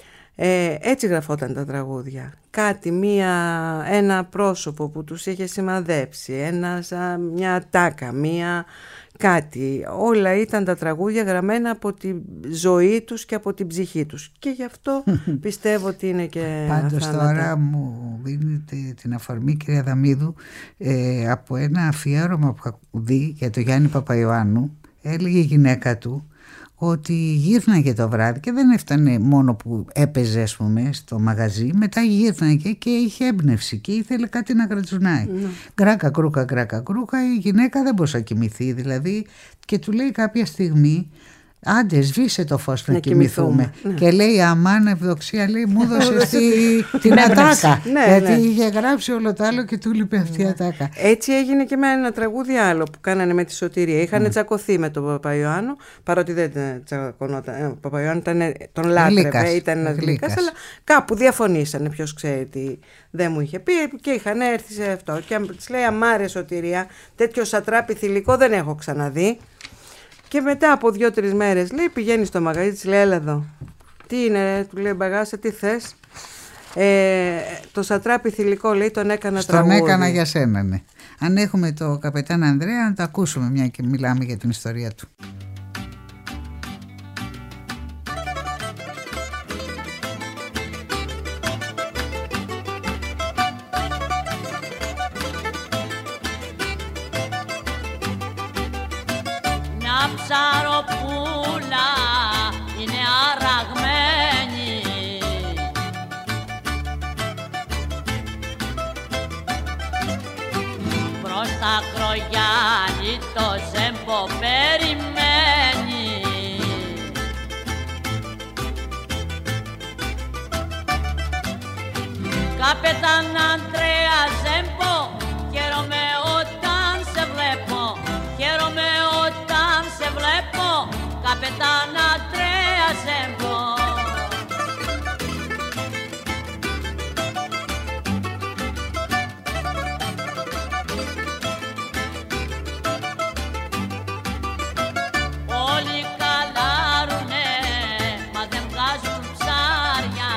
ε, έτσι γραφόταν τα τραγούδια. Κάτι, μία, ένα πρόσωπο που τους είχε σημαδέψει, ένα, μια τάκα, μία κάτι. Όλα ήταν τα τραγούδια γραμμένα από τη ζωή τους και από την ψυχή τους. Και γι' αυτό πιστεύω ότι είναι και πάντως αθάνατα. Τώρα μου δίνετε την αφορμή, κυρία Δαμίδου, ε, από ένα αφιέρωμα που έχω δει για τον Γιάννη Παπαϊωάννου. Έλεγε η γυναίκα του ότι γύρναγε το βράδυ και δεν έφτανε μόνο που έπαιζε, ας πούμε, στο μαγαζί, μετά γύρναγε και είχε έμπνευση και ήθελε κάτι να γρατζουνάει. Mm. Γκράκα κρούκα, γκράκα κρούκα, η γυναίκα δεν μπορούσε να κοιμηθεί δηλαδή, και του λέει κάποια στιγμή, Άντε, σβήσε το φως να, να κοιμηθούμε. κοιμηθούμε. Και λέει, αμάν ευδοξία, λέει, μου έδωσε την ατάκα. Ναι, γιατί ναι. είχε γράψει όλο το άλλο και του λείπει αυτή η ατάκα. Έτσι έγινε και με ένα τραγούδι άλλο που κάνανε με τη Σωτηρία. Είχαν mm. τσακωθεί με τον Παπαϊωάννου, παρότι δεν τσακωνόταν. Ο Παπαϊωάννου τον λάτρευε, ήταν ένας γλύκας, αλλά κάπου διαφωνήσανε. Ποιος ξέρει τι δεν μου είχε πει, και είχαν έρθει σε αυτό. Και της λέει, αμάρε Σωτηρία, τέτοιο σατράπι θηλυκό δεν έχω ξαναδεί. Και μετά από δύο-τρεις μέρες, λέει, πηγαίνει στο μαγαζί της, λέει, έλα εδώ. Τι είναι, του λέει, μπαγάσα, τι θες. Ε, το σατράπι θηλυκό, λέει, τον έκανα Στον τραγούδι. Τον έκανα για σένα, ναι. Αν έχουμε το καπετάν Ανδρέα, να το ακούσουμε, μια και μιλάμε για την ιστορία του. Ψαροπούλα είναι αραγμένη, προς τα κρογιάλι το ζέμπο περιμένει. Καπετάν Ανδρέα Ζέμπο, χαίρομαι όταν σε βλέπω, χαίρομαι όταν σε βλέπω, Καπετάν Ανδρέα Ζέμπο. Όλοι καλάρουνε, μα δεν βγάζουν ψάρια.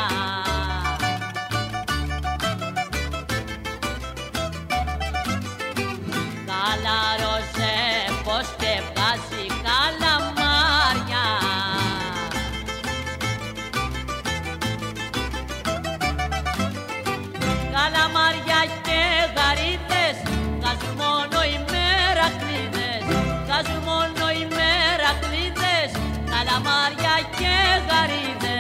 Καλάρωσε πως και βγάζει καλαμάρια. Καλαμάρια και γαρίδες βγάζουν μόνο οι μερακλείδες, βγάζουν μόνο οι μερακλείδες, καλαμάρια και γαρίδες.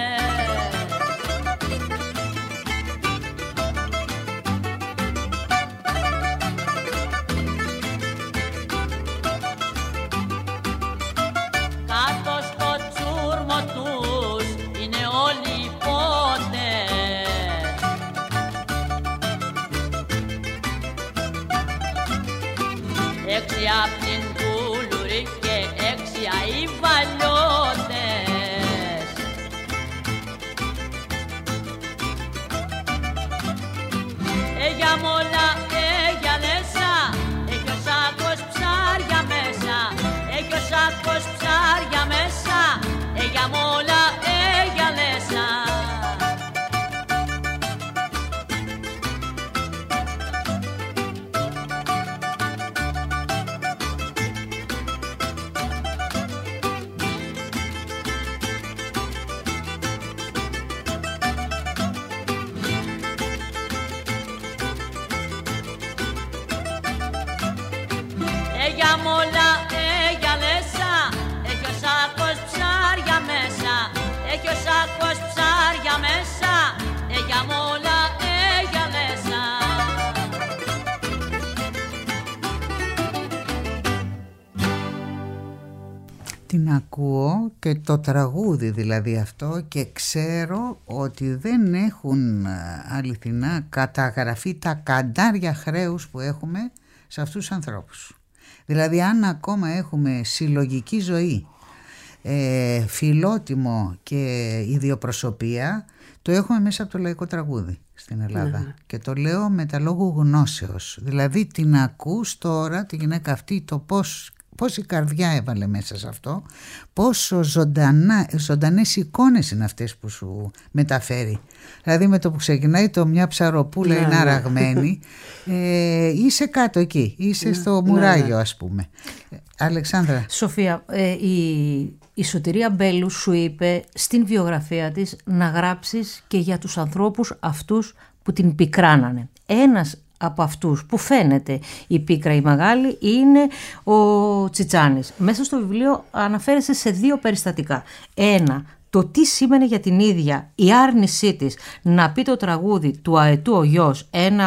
Κάτω στο τσούρμο τους είναι όλοι οι πότες, έξι απ' την Κούλουρη και έξι οι βαλιώτες. Ε, για μόλα, ε, για λέσα, έχει ο σάκος ψάρια μέσα, έχει ο σάκος ψάρια μέσα, ε, για μόλα, ε, για λέσα. Ε, για μόλα, ε, για λέσα, έχει ο σάκος ψάρια μέσα, έχει ο σάκος ψάρια μέσα, ε, για μόλα, ε, για λέσα. Την ακούω και το τραγούδι δηλαδή αυτό, και ξέρω ότι δεν έχουν αληθινά καταγραφεί τα καντάρια χρέους που έχουμε σε αυτούς τους ανθρώπους. Δηλαδή αν ακόμα έχουμε συλλογική ζωή, ε, φιλότιμο και ιδιοπροσωπία, το έχουμε μέσα από το λαϊκό τραγούδι στην Ελλάδα. Ναι. Και το λέω με τα λόγου γνώσεως. Δηλαδή την ακούς τώρα τη γυναίκα αυτή, το πώς, πόση καρδιά έβαλε μέσα σε αυτό, πόσο ζωντανά, ζωντανές εικόνες είναι αυτές που σου μεταφέρει. Δηλαδή με το που ξεκινάει το μια ψαροπούλα, ναι, είναι αραγμένη, ε, είσαι κάτω εκεί, είσαι, ναι, στο μουράγιο, ναι, ναι, ας πούμε. Αλεξάνδρα. Σοφία, ε, η, η Σωτηρία Μπέλου σου είπε στην βιογραφία της να γράψεις και για τους ανθρώπους αυτούς που την πικράνανε. Ένας από αυτούς που φαίνεται η πίκρα η μεγάλη είναι ο Τσιτσάνης. Μέσα στο βιβλίο αναφέρεσαι σε δύο περιστατικά. Ένα, το τι σήμαινε για την ίδια η άρνησή της να πει το τραγούδι του Αετού ο γιος, ένα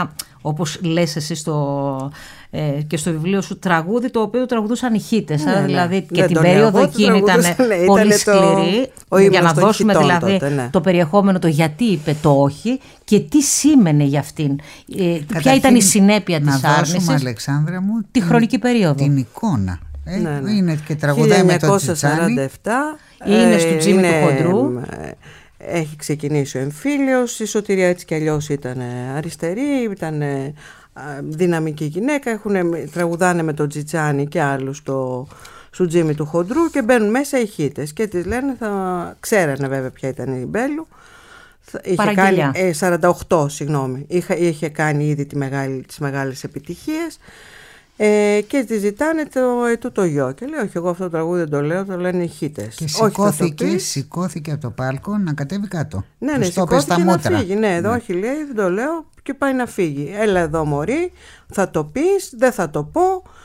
όπως λες εσύ στο, ε, και στο βιβλίο σου, τραγούδι το οποίο τραγουδούσαν οι χίτες. Ναι, δηλαδή ναι. και δεν την περίοδο εκείνη ήταν πολύ σκληρή, το... για να δώσουμε δηλαδή τότε, ναι. το περιεχόμενο, το γιατί είπε το όχι και τι σήμαινε για αυτήν. Ε, ποια ήταν η συνέπεια της άρνησης. Να δώσουμε, Αλεξάνδρα μου, τη την, χρονική περίοδο. Την εικόνα. Ε, ναι, ναι. Είναι και τραγουδάει με το Τσιτσάνι. χίλια εννιακόσια σαράντα επτά Είναι στο Τζίμι του Χοντρού. Έχει ξεκινήσει ο εμφύλιος, η Σωτηρία έτσι κι αλλιώς ήταν αριστερή, ήταν δυναμική γυναίκα, έχουν, τραγουδάνε με τον Τσιτσάνι και άλλους στο, στο Τζίμι του Χοντρού και μπαίνουν μέσα οι χίτες και τις λένε, θα ξέρανε βέβαια ποια ήταν η Μπέλου. Είχε κάνει, ε, σαράντα οκτώ, συγγνώμη, είχε, είχε κάνει ήδη τη μεγάλη, τις μεγάλες επιτυχίες. Ε, και τη ζητάνε το ετού το γιο. Και λέει: όχι, εγώ αυτό το τραγούδι δεν το λέω, το λένε οι χίτες. Και σηκώθηκε, όχι, σηκώθηκε από το πάλκο να κατέβει κάτω. Ναι, ναι, σηκώθηκε να φύγει. Ναι, εδώ, ναι. όχι, λέει, δεν το λέω, και πάει να φύγει. Έλα εδώ, μωρή, θα το πεις, δεν θα το πω.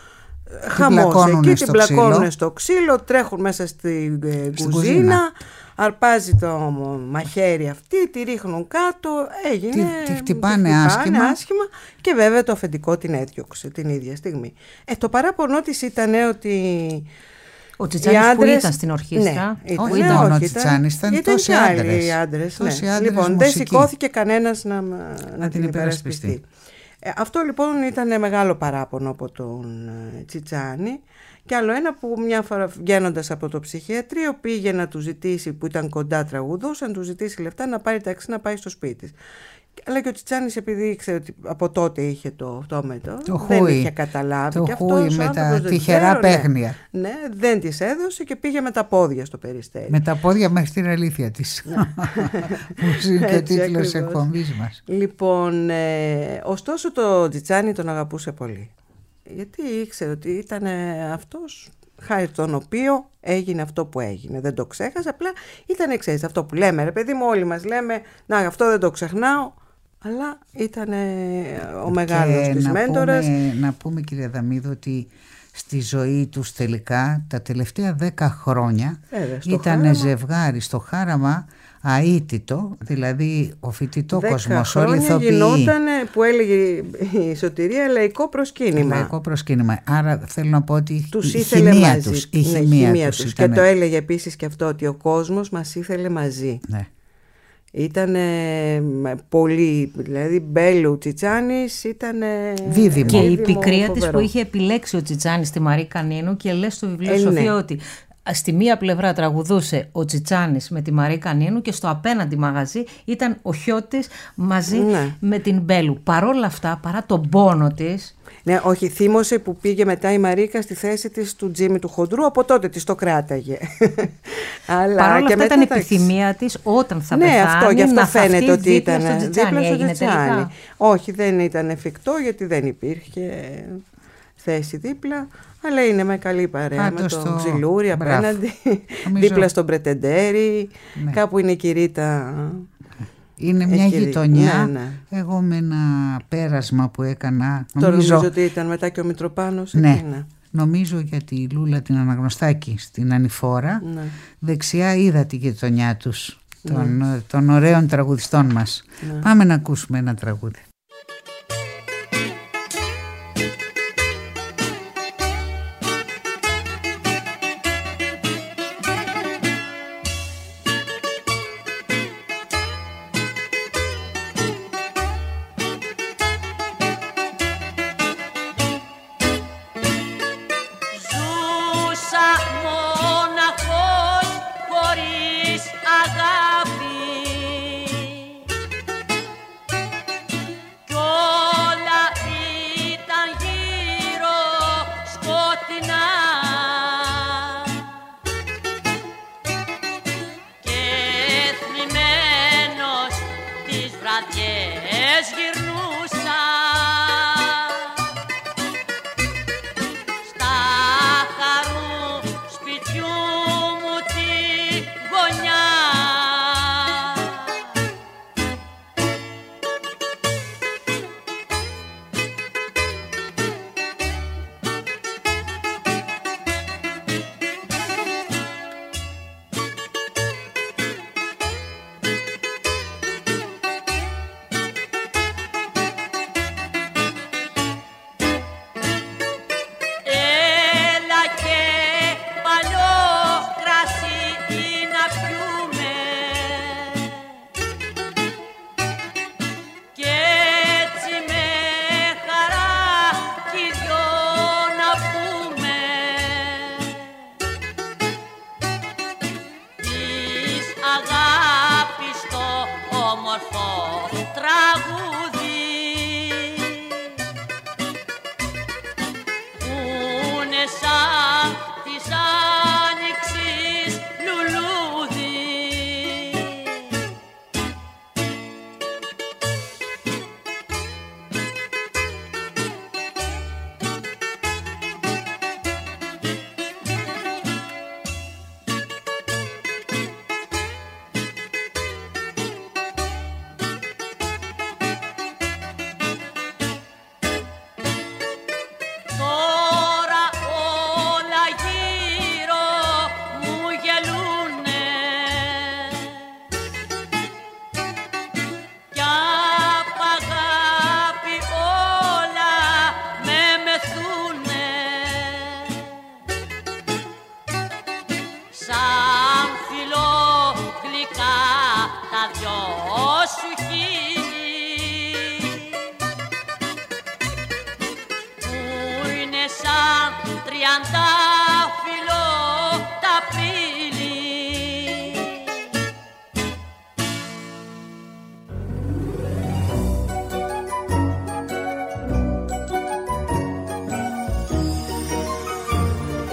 Χαμός εκεί, την πλακώνουν στο ξύλο, τρέχουν μέσα στην ε, κουζίνα, κουζίνα. Αρπάζει το μαχαίρι αυτή, τη ρίχνουν κάτω, έγινε, τη, τη χτυπάνε άσχημα. άσχημα και βέβαια το αφεντικό την έδιωξε την ίδια στιγμή. Ε, το παράπονο της ήταν ότι ο Τσιτσάνης άντρες, που ήταν στην ορχήστρα. Ναι, ήταν, όχι, ήταν, ο Τσιτσάνης, ήταν, ήταν τόσοι άντρες. άντρες, ναι. άντρες λοιπόν, δεν σηκώθηκε κανένας να, να, να την υπερασπιστεί. υπερασπιστεί. Ε, αυτό λοιπόν ήταν μεγάλο παράπονο από τον ε, Τσιτσάνη. Και άλλο ένα που μια φορά βγαίνοντας από το ψυχιατρίο πήγε να του ζητήσει, που ήταν κοντά τραγουδούσε, να του ζητήσει λεφτά να πάρει ταξί να πάει στο σπίτι της. Αλλά και ο Τσιτσάνης, επειδή ήξερε ότι από τότε είχε το αυτό με το, το δεν χούι, είχε καταλάβει. Το και χούι αυτός, με τα τυχερά ξέρω, παίγνια. Ναι, ναι, δεν της έδωσε και πήγε με τα πόδια στο Περιστέρι. Με τα πόδια μέχρι την αλήθεια της. Που είναι και ο τίτλος εκπομπής μας. Λοιπόν, ε, ωστόσο το Τσιτσάνη τον αγαπούσε πολύ. Γιατί ήξερε ότι ήταν αυτός χάρη τον οποίο έγινε αυτό που έγινε. Δεν το ξέχασε, απλά ήταν, ξέρεις, αυτό που λέμε, ρε παιδί μου, όλοι μας λέμε, να, αυτό δεν το ξεχνάω, αλλά ήταν ο μεγάλος και της να μέντορας. Πούμε, να πούμε, κύριε Δαμίδου, ότι στη ζωή τους τελικά τα τελευταία δέκα χρόνια ήταν ζευγάρι στο χάραμα αίτητο, δηλαδή ο φοιτητό κόσμος, όλοι οι ηθοποιοί. Γινόταν, που έλεγε η Σωτηρία, λαϊκό προσκύνημα. Λαϊκό προσκύνημα. Άρα θέλω να πω ότι τους η ήθελε χημεία μαζί. τους, η ναι, χημεία χημεία τους, τους. ήταν... Και το έλεγε επίσης και αυτό, ότι ο κόσμος μας ήθελε μαζί. Ναι. Ήταν πολύ, δηλαδή Μπέλου Τσιτσάνης ήταν δίδυμο. Και η πικρία της που είχε επιλέξει ο Τσιτσάνης στη Μαρή Κανίνου, και λέει στο βιβλίο ε, Σοφία ναι. ότι στη μία πλευρά τραγουδούσε ο Τσιτσάνης με τη Μαρή Κανίνου και στο απέναντι μαγαζί ήταν ο Χιώτης μαζί ναι. με την Μπέλου. Παρόλα αυτά, παρά τον πόνο της. Ναι, όχι, θύμωσε που πήγε μετά η Μαρίκα στη θέση της του Τζίμι του Χοντρού, από τότε της το κράταγε. Αλλά παρόλα και αυτά ήταν τα... επιθυμία της όταν θα ναι, πεθάνει, αυτό, γι' αυτό να φαίνεται ότι δίπλα ήταν στο Τσιτσάνι. δίπλα στο έγινε Τσιτσάνι. τελικά. Όχι, δεν ήταν εφικτό γιατί δεν υπήρχε θέση δίπλα. Αλλά είναι με καλή παρέα. Πάντως με τον το... Ξυλούρι απέναντι, νομίζω... δίπλα στον Πρετεντέρι, ναι. Κάπου είναι η Κυρίτα. Είναι μια Έχει... γειτονιά. Ναι, ναι. Εγώ με ένα πέρασμα που έκανα. Τώρα νομίζω, νομίζω ότι ήταν μετά και ο Μητροπάνος. Ναι. Εκεί, ναι. Νομίζω για τη Λούλα την Αναγνωστάκη στην Ανηφόρα. Ναι. Δεξιά είδα τη γειτονιά τους, των, ναι. των ωραίων τραγουδιστών μας. Ναι. Πάμε να ακούσουμε ένα τραγούδι.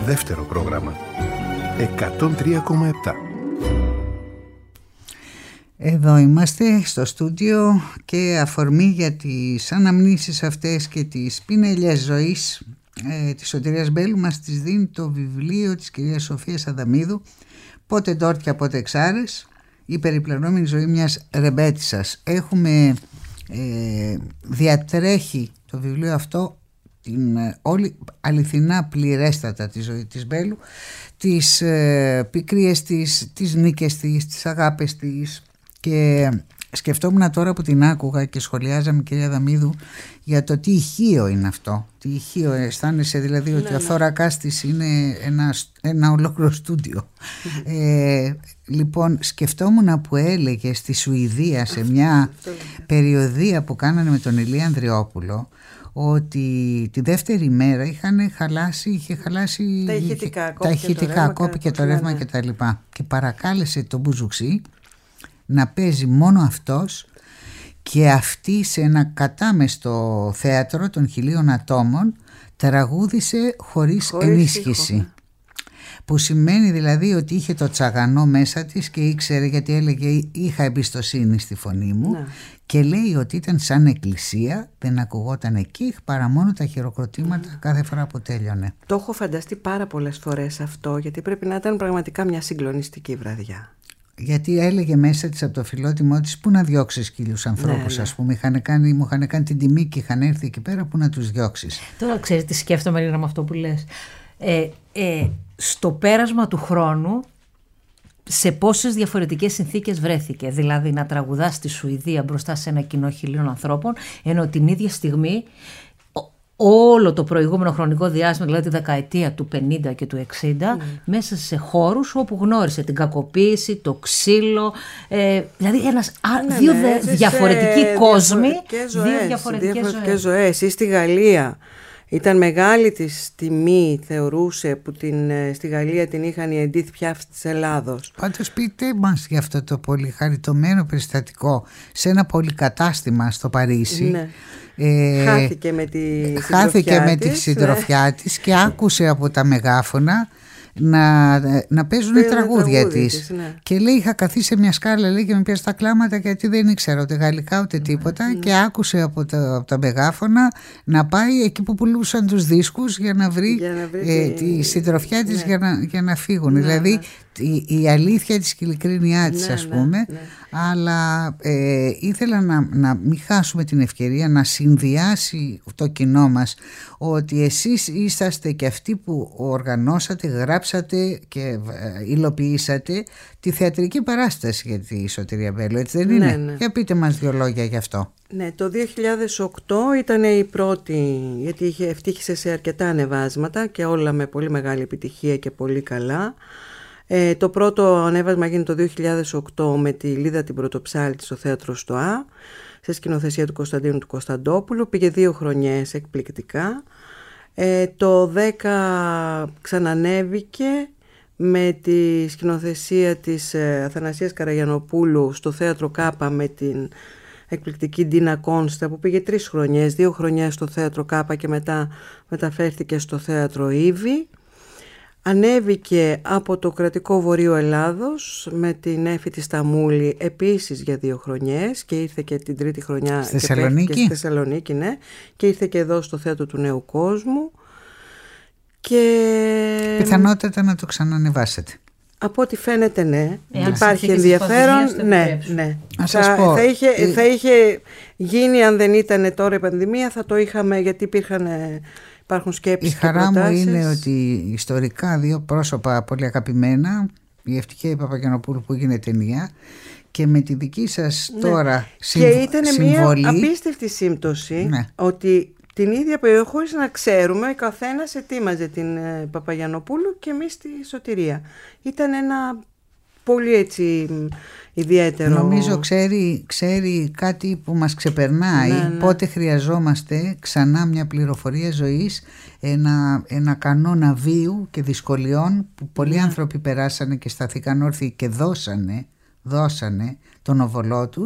Δεύτερο πρόγραμμα. εκατόν τρία κόμμα επτά. Εδώ είμαστε στο στούντιο και αφορμή για τις αναμνήσεις αυτές και τις πινελιές ζωής ε, της Σωτηρίας Μπέλου μας τις δίνει το βιβλίο της κυρίας Σοφίας Αδαμίδου, «Πότε ντόρτια πότε εξάρες, η περιπλανόμενη ζωή μιας ρεμπέτισσας». Έχουμε ε, διατρέχει το βιβλίο αυτό την όλη αληθινά πληρέστατα τη ζωή της Μπέλου, τις ε, πικρίες της, τις νίκες της, τις αγάπες της. Και σκεφτόμουν τώρα που την άκουγα και σχολιάζαμε, κυρία Αδαμίδου, για το τι ηχείο είναι αυτό. Τι ηχείο, αισθάνεσαι δηλαδή ότι ναι, ο ναι. θώρακάς της είναι ένα, ένα ολόκληρο στούντιο. ε, λοιπόν, σκεφτόμουν που έλεγε στη Σουηδία σε μια περιοδία που κάνανε με τον Ηλία Ανδριόπουλο, ότι τη δεύτερη μέρα είχαν χαλάσει, είχε χαλάσει τα ηχητικά, τα ηχητικά κόπη και το ρεύμα και τα λοιπά. Και παρακάλεσε τον Μπουζουξή να παίζει μόνο αυτός και αυτή σε ένα κατάμεστο θέατρο των χιλίων ατόμων τραγούδισε χωρίς, χωρίς ενίσχυση. Ήχο. Που σημαίνει δηλαδή ότι είχε το τσαγανό μέσα της και ήξερε, γιατί έλεγε είχα εμπιστοσύνη στη φωνή μου, ναι. Και λέει ότι ήταν σαν εκκλησία, δεν ακουγόταν εκεί παρά μόνο τα χειροκροτήματα mm. κάθε φορά που τέλειωνε. Το έχω φανταστεί πάρα πολλές φορές αυτό, γιατί πρέπει να ήταν πραγματικά μια συγκλονιστική βραδιά. Γιατί έλεγε μέσα της από το φιλότιμό της, πού να διώξεις χίλιους ανθρώπους, ναι, ναι. ας πούμε. Είχαν κάνει, μου είχαν κάνει την τιμή και είχαν έρθει εκεί πέρα, πού να τους διώξεις. Τώρα ξέρεις τι σκέφτομαι, Ρίνα, με αυτό που λες. Ε, ε, στο πέρασμα του χρόνου, σε πόσες διαφορετικές συνθήκες βρέθηκε. Δηλαδή να τραγουδά στη Σουηδία μπροστά σε ένα κοινό χιλίων ανθρώπων, ενώ την ίδια στιγμή όλο το προηγούμενο χρονικό διάστημα, δηλαδή τη δεκαετία του πενήντα και του εξήντα, mm. μέσα σε χώρους όπου γνώρισε την κακοποίηση, το ξύλο, ε, δηλαδή ένας, α, ναι, δύο ναι, δε, διαφορετικοί κόσμοι, ζωές, δύο διαφορετικές, διαφορετικές ζωές. ζωές. Ή στη Γαλλία ήταν μεγάλη της τιμή, θεωρούσε, που την, στη Γαλλία την είχαν η Εντίθ Πιάφ της Ελλάδος. Πάντως πείτε μας για αυτό το πολύ χαριτωμένο περιστατικό σε ένα πολυκατάστημα στο Παρίσι. Ναι. Ε, χάθηκε με τη χάθηκε συντροφιά με της, τη συντροφιά ναι. της και άκουσε από τα μεγάφωνα να, να παίζουν τραγούδια της, της ναι. Και λέει είχα καθίσει σε μια σκάλα, λέει, και με πιάσει τα κλάματα γιατί δεν ήξερα ούτε γαλλικά ούτε τίποτα, mm. και άκουσε από τα, από τα μεγάφωνα να πάει εκεί που πουλούσαν τους δίσκους για να βρει, για να βρει ε, τη... τη συντροφιά της, ναι. για, να, για να φύγουν, ναι, δηλαδή ναι. Η, η αλήθεια της και η ειλικρίνειά της, ναι, ας πούμε, ναι, ναι. Αλλά ε, ήθελα να, να μην χάσουμε την ευκαιρία να συνδυάσει το κοινό μας ότι εσείς είσαστε και αυτοί που οργανώσατε, γράψατε και υλοποιήσατε τη θεατρική παράσταση για τη Σωτηρία Μπέλου, έτσι δεν είναι? Ναι, ναι. Για πείτε μας δύο λόγια γι' αυτό. Ναι, το δύο χιλιάδες οκτώ ήταν η πρώτη, γιατί είχε, ευτύχησε σε αρκετά ανεβάσματα και όλα με πολύ μεγάλη επιτυχία και πολύ καλά. Ε, το πρώτο ανέβασμα έγινε το δύο χιλιάδες οκτώ με τη Λίδα την Πρωτοψάλτη στο Θέατρο Στοά, σε σκηνοθεσία του Κωνσταντίνου του Κωνσταντόπουλου. Πήγε δύο χρονιές εκπληκτικά. Ε, το δέκα ξανανέβηκε με τη σκηνοθεσία της ε, Αθανασίας Καραγιανοπούλου στο Θέατρο Κάπα με την εκπληκτική Ντίνα Κόνστα, που πήγε τρεις χρονιές, δύο χρονιές στο Θέατρο Κάπα και μετά μεταφέρθηκε στο Θέατρο Ήβη. Ανέβηκε από το Κρατικό Βορείο Ελλάδος με την Έφη της Σταμούλη επίσης για δύο χρονιές και ήρθε και την τρίτη χρονιά στη Θεσσαλονίκη. Στη Θεσσαλονίκη, ναι, και ήρθε και εδώ στο Θέατρο του Νέου Κόσμου. Και πιθανότατα να το ξανανεβάσετε. Από ό,τι φαίνεται, ναι. Εάν υπάρχει ενδιαφέρον, ναι, ναι. Θα, πω, θα, είχε, η... θα είχε γίνει, αν δεν ήταν τώρα η πανδημία, θα το είχαμε, γιατί υπήρχαν... Υπάρχουν σκέψεις. Η χαρά μου είναι ότι ιστορικά δύο πρόσωπα πολύ αγαπημένα, η Ευτυχία Παπαγιανοπούλου που έγινε ταινία, και με τη δική σας, ναι, τώρα συμβολή. Και ήταν συμβολή, μια απίστευτη σύμπτωση, ναι, ότι την ίδια περίοδο, χωρίς να ξέρουμε, ο καθένας ετοίμαζε την ε, Παπαγιανοπούλου και εμείς τη Σωτηρία. Ήταν ένα πολύ έτσι ιδιαίτερο. Νομίζω ξέρει, ξέρει κάτι που μας ξεπερνάει, ναι, ναι. Πότε χρειαζόμαστε ξανά μια πληροφορία ζωής, ένα, ένα κανόνα βίου και δυσκολιών που πολλοί, ναι, άνθρωποι περάσανε και σταθήκαν όρθιοι και δώσανε, δώσανε τον οβολό τους,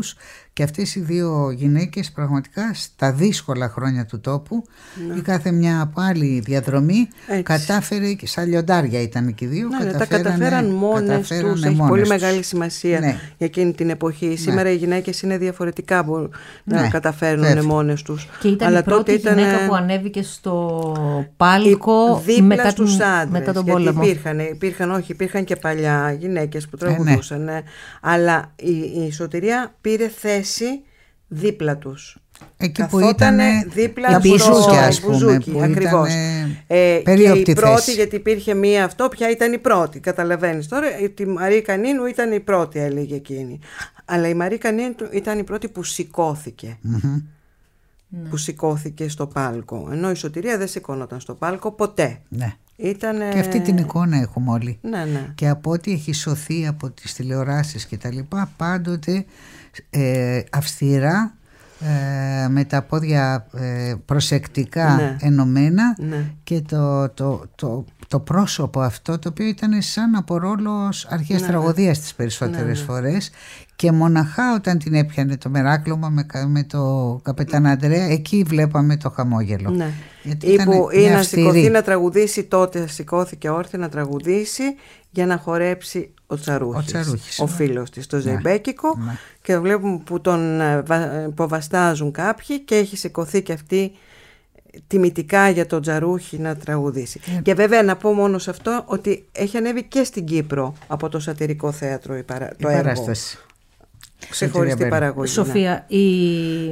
Και αυτές οι δύο γυναίκες πραγματικά στα δύσκολα χρόνια του τόπου, ναι. η κάθε μια από άλλη διαδρομή, έτσι. κατάφερε, και σαν λιοντάρια ήταν και οι δύο, ναι, τα καταφέραν μόνες τους, έχει πολύ τους. μεγάλη σημασία ναι. για εκείνη την εποχή. Ναι. Σήμερα οι γυναίκες είναι διαφορετικά, μπορούν ναι. να καταφέρνουν βέβαια. μόνες τους. Και ήταν Αλλά η πρώτη τότε γυναίκα ήταν... που ανέβηκε στο πάλικο δίπλα μετά, στους άντρες, μετά τον γιατί πόλεμο. Υπήρχαν, υπήρχαν, όχι, υπήρχαν και παλιά γυναίκες που τραγουδούσαν, ναι. Ναι. αλλά η, η Σωτηρία πήρε θέση δίπλα τους. Εκεί που ήταν δίπλα στο μπουζούκι, ακριβώς. Ε, και η πρώτη, θέση. γιατί υπήρχε μία αυτό, ποια ήταν η πρώτη. Καταλαβαίνεις τώρα, η Μαρή Κανίνου ήταν η πρώτη, έλεγε εκείνη. Αλλά η Μαρή Κανίνου ήταν η πρώτη που σηκώθηκε. Mm-hmm. Που σηκώθηκε στο πάλκο. Ενώ η Σωτηρία δεν σηκώνονταν στο πάλκο ποτέ. Ναι. Ήτανε... Και αυτή την εικόνα έχουμε όλοι. Ναι, ναι. Και από ό,τι έχει σωθεί από τις τηλεοράσεις και τα λοιπά, πάντοτε ε, αυστηρά, ε, με τα πόδια ε, προσεκτικά ναι. ενωμένα ναι. και το, το, το, το πρόσωπο αυτό, το οποίο ήταν σαν από ρόλος αρχαίας ναι, τραγωδίας τις περισσότερες ναι, ναι. φορές, και μοναχά όταν την έπιανε το μεράκλωμα με, με το καπετάν Αντρέα, εκεί βλέπαμε το χαμόγελο. Ναι. Ή που ή να σηκωθεί να τραγουδήσει, τότε σηκώθηκε όρθια να τραγουδήσει για να χορέψει ο Τσαρούχης, ο, Τσαρούχης, ο φίλος της, το ναι. Ζεϊμπέκικο ναι. και βλέπουμε που τον υποβαστάζουν κάποιοι και έχει σηκωθεί και αυτή τιμητικά για τον Τσαρούχη να τραγουδήσει. Yeah. Και βέβαια να πω μόνο σε αυτό ότι έχει ανέβει και στην Κύπρο από το Σατυρικό Θέατρο η παρα... η το παράσταση. Ξεχωριστή παραγωγή. Σοφία, ναι. η...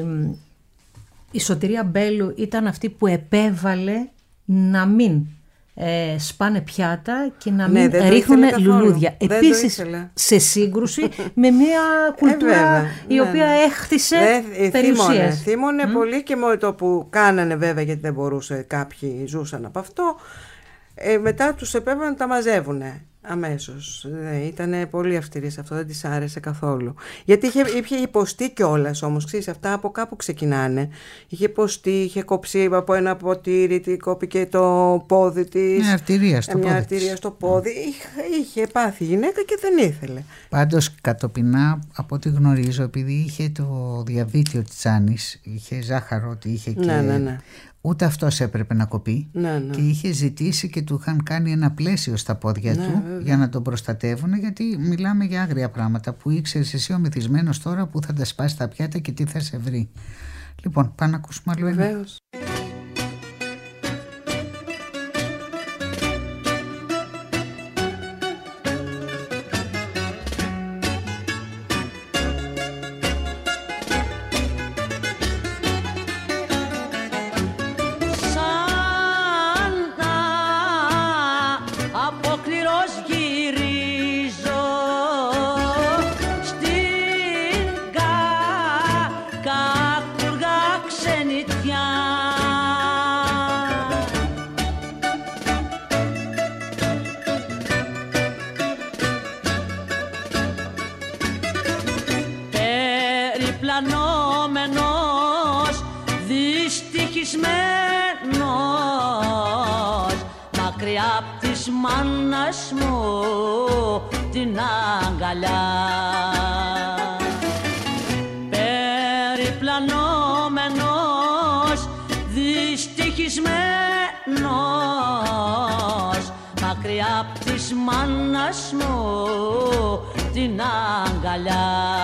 η Σωτηρία Μπέλου ήταν αυτή που επέβαλε να μην ε, σπάνε πιάτα και να μην ναι, ρίχνουν λουλούδια. Επίσης σε σύγκρουση με μια κουλτούρα ε, βέβαια, η ναι, οποία ναι. έχτισε ε, περιουσίες. Θύμωνε mm. πολύ, και με το που κάνανε βέβαια, γιατί δεν μπορούσε, κάποιοι ζούσαν από αυτό, ε, μετά τους επέβαλαν να τα μαζεύουνε αμέσως. Ναι, ήταν πολύ αυστηρή σε αυτό, δεν της άρεσε καθόλου. Γιατί είχε, είχε υποστεί κιόλας όμως, ξέρεις, αυτά από κάπου ξεκινάνε. Είχε υποστεί, είχε κόψει από ένα ποτήρι, τη κόπηκε το πόδι της. Μια αρτηρία στο μια πόδι. Αρτηρία στο πόδι. Είχε, είχε πάθει γυναίκα και δεν ήθελε. Πάντως κατοπινά, από ό,τι γνωρίζω, επειδή είχε το διαβήτιο της Άννης, είχε ζάχαρο, ότι είχε και... Ναι, ναι, ναι. Ούτε αυτός έπρεπε να κοπεί ναι, ναι. και είχε ζητήσει και του είχαν κάνει ένα πλαίσιο στα πόδια ναι, του βέβαια. για να τον προστατεύουν, γιατί μιλάμε για άγρια πράγματα που ήξερες εσύ ο μεθυσμένος τώρα που θα τα σπάσει τα πιάτα και τι θα σε βρει. Λοιπόν, πάμε να ακούσουμε άλλο ένα. Βεβαίως. Πλανόμενος, δυστυχισμένος, μακριά απ' της μάνας μου την αγκαλιά. Περιπλανόμενος, δυστυχισμένος, μακριά απ' της μάνας μου την αγκαλιά.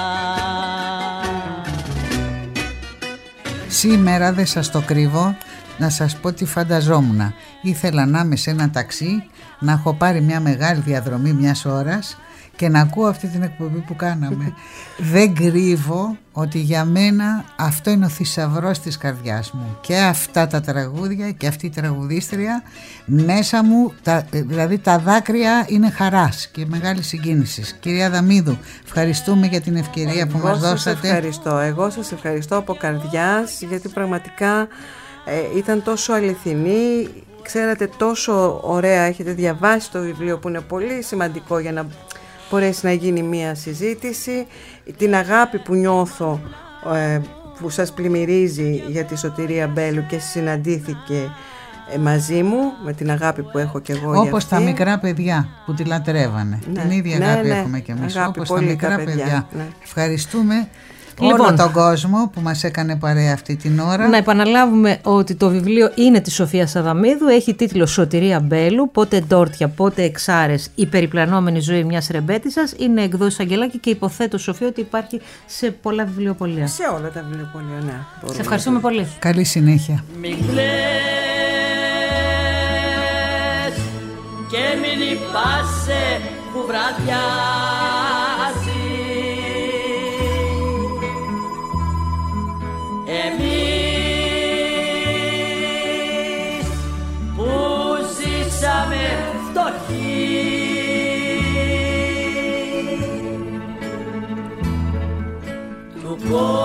Σήμερα δεν σας το κρύβω, να σας πω τι φανταζόμουν. Ήθελα να είμαι σε ένα ταξί, να έχω πάρει μια μεγάλη διαδρομή μιας ώρας και να ακούω αυτή την εκπομπή που κάναμε. Δεν κρύβω ότι για μένα αυτό είναι ο θησαυρός της καρδιάς μου. Και αυτά τα τραγούδια και αυτή η τραγουδίστρια μέσα μου, τα, δηλαδή τα δάκρυα είναι χαράς και μεγάλη συγκίνησης. Κυρία Δαμίδου, ευχαριστούμε για την ευκαιρία εγώ που μας δώσατε. Εγώ σας ευχαριστώ. Εγώ σας ευχαριστώ από καρδιάς, γιατί πραγματικά ε, ήταν τόσο αληθινή. Ξέρατε, τόσο ωραία, έχετε διαβάσει το βιβλίο που είναι πολύ σημαντικό για να μπορέσει να γίνει μία συζήτηση. Την αγάπη που νιώθω, ε, που σας πλημμυρίζει για τη Σωτηρία Μπέλου και συναντήθηκε ε, μαζί μου, με την αγάπη που έχω και εγώ. Όπως τα μικρά παιδιά που τη λατρεύανε. Ναι, την ίδια ναι, αγάπη ναι, έχουμε κι εμείς. Όπως τα μικρά παιδιά. παιδιά. Ναι. Ευχαριστούμε. όλο Λοιπόν, τον κόσμο που μας έκανε παρέα αυτή την ώρα. Να επαναλάβουμε ότι το βιβλίο είναι της Σοφίας Αδαμίδου, έχει τίτλο «Σωτηρία Μπέλου, πότε ντόρτια, πότε εξάρες, η περιπλανόμενη ζωή μιας ρεμπέτισσας». Είναι εκδόσεις Αγγελάκη και υποθέτω, Σοφία, ότι υπάρχει σε πολλά βιβλιοπωλεία. Σε όλα τα βιβλιοπωλεία, ναι. Σε ευχαριστούμε πολύ. Καλή συνέχεια. Μην κλαις και μην λυπάσαι που βραδιάζει, εμείς που ζήσαμε φτωχοί, του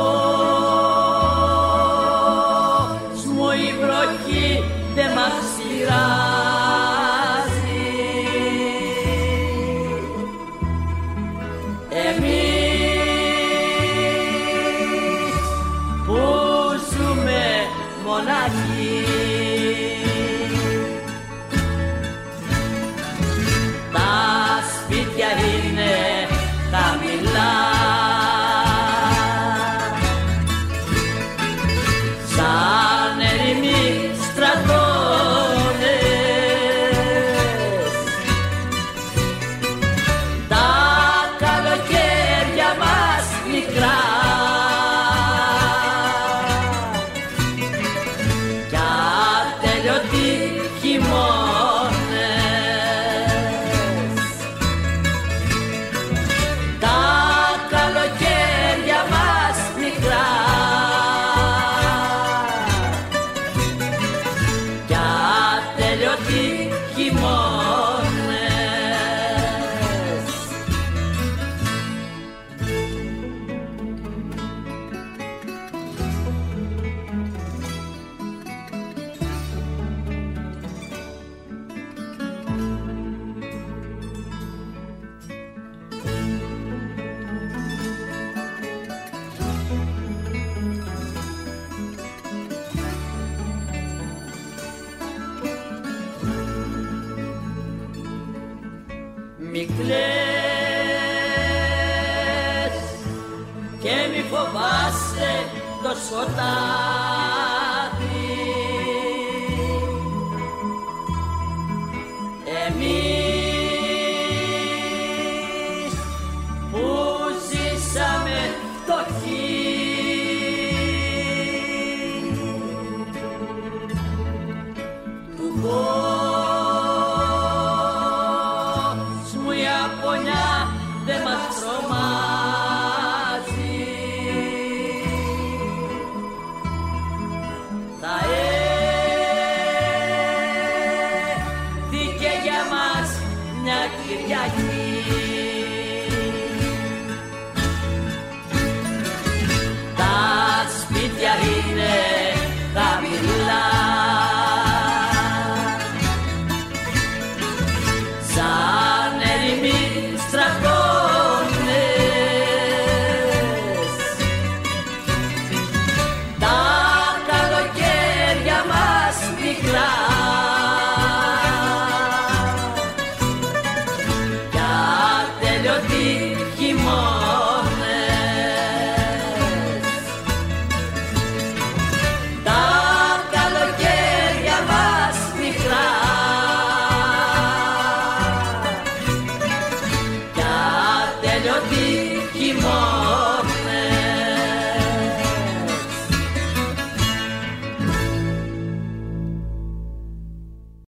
κόσμου η βροχή δεν μας πειράζει, εμείς που ζούμε μοναχοί, τα σπίτια είναι χαμηλά, σαν ερημοί στρατώνες, τα καλοκαίρια μας μικρά κι ατέλειωτοι χειμώνες, τα καλοκαίρια μας μικρά κι ατέλειωτοι χειμώνες. Μη κλαις και μη φοβάσαι το σκοτάδι, εμείς που ζήσαμε φτωχοί, του κόσμου η απονιά δεν μας τρομάζει, θα έρθει και για μας μια Κυριακή, τα σπίτια είναι χαμηλά, σαν ερημοί στρατώνες, τα καλοκαίρια μας μικρά κι ατέλειωτοι χειμώνες, τα καλοκαίρια μας μικρά κι ατέλειωτοι χειμώνες.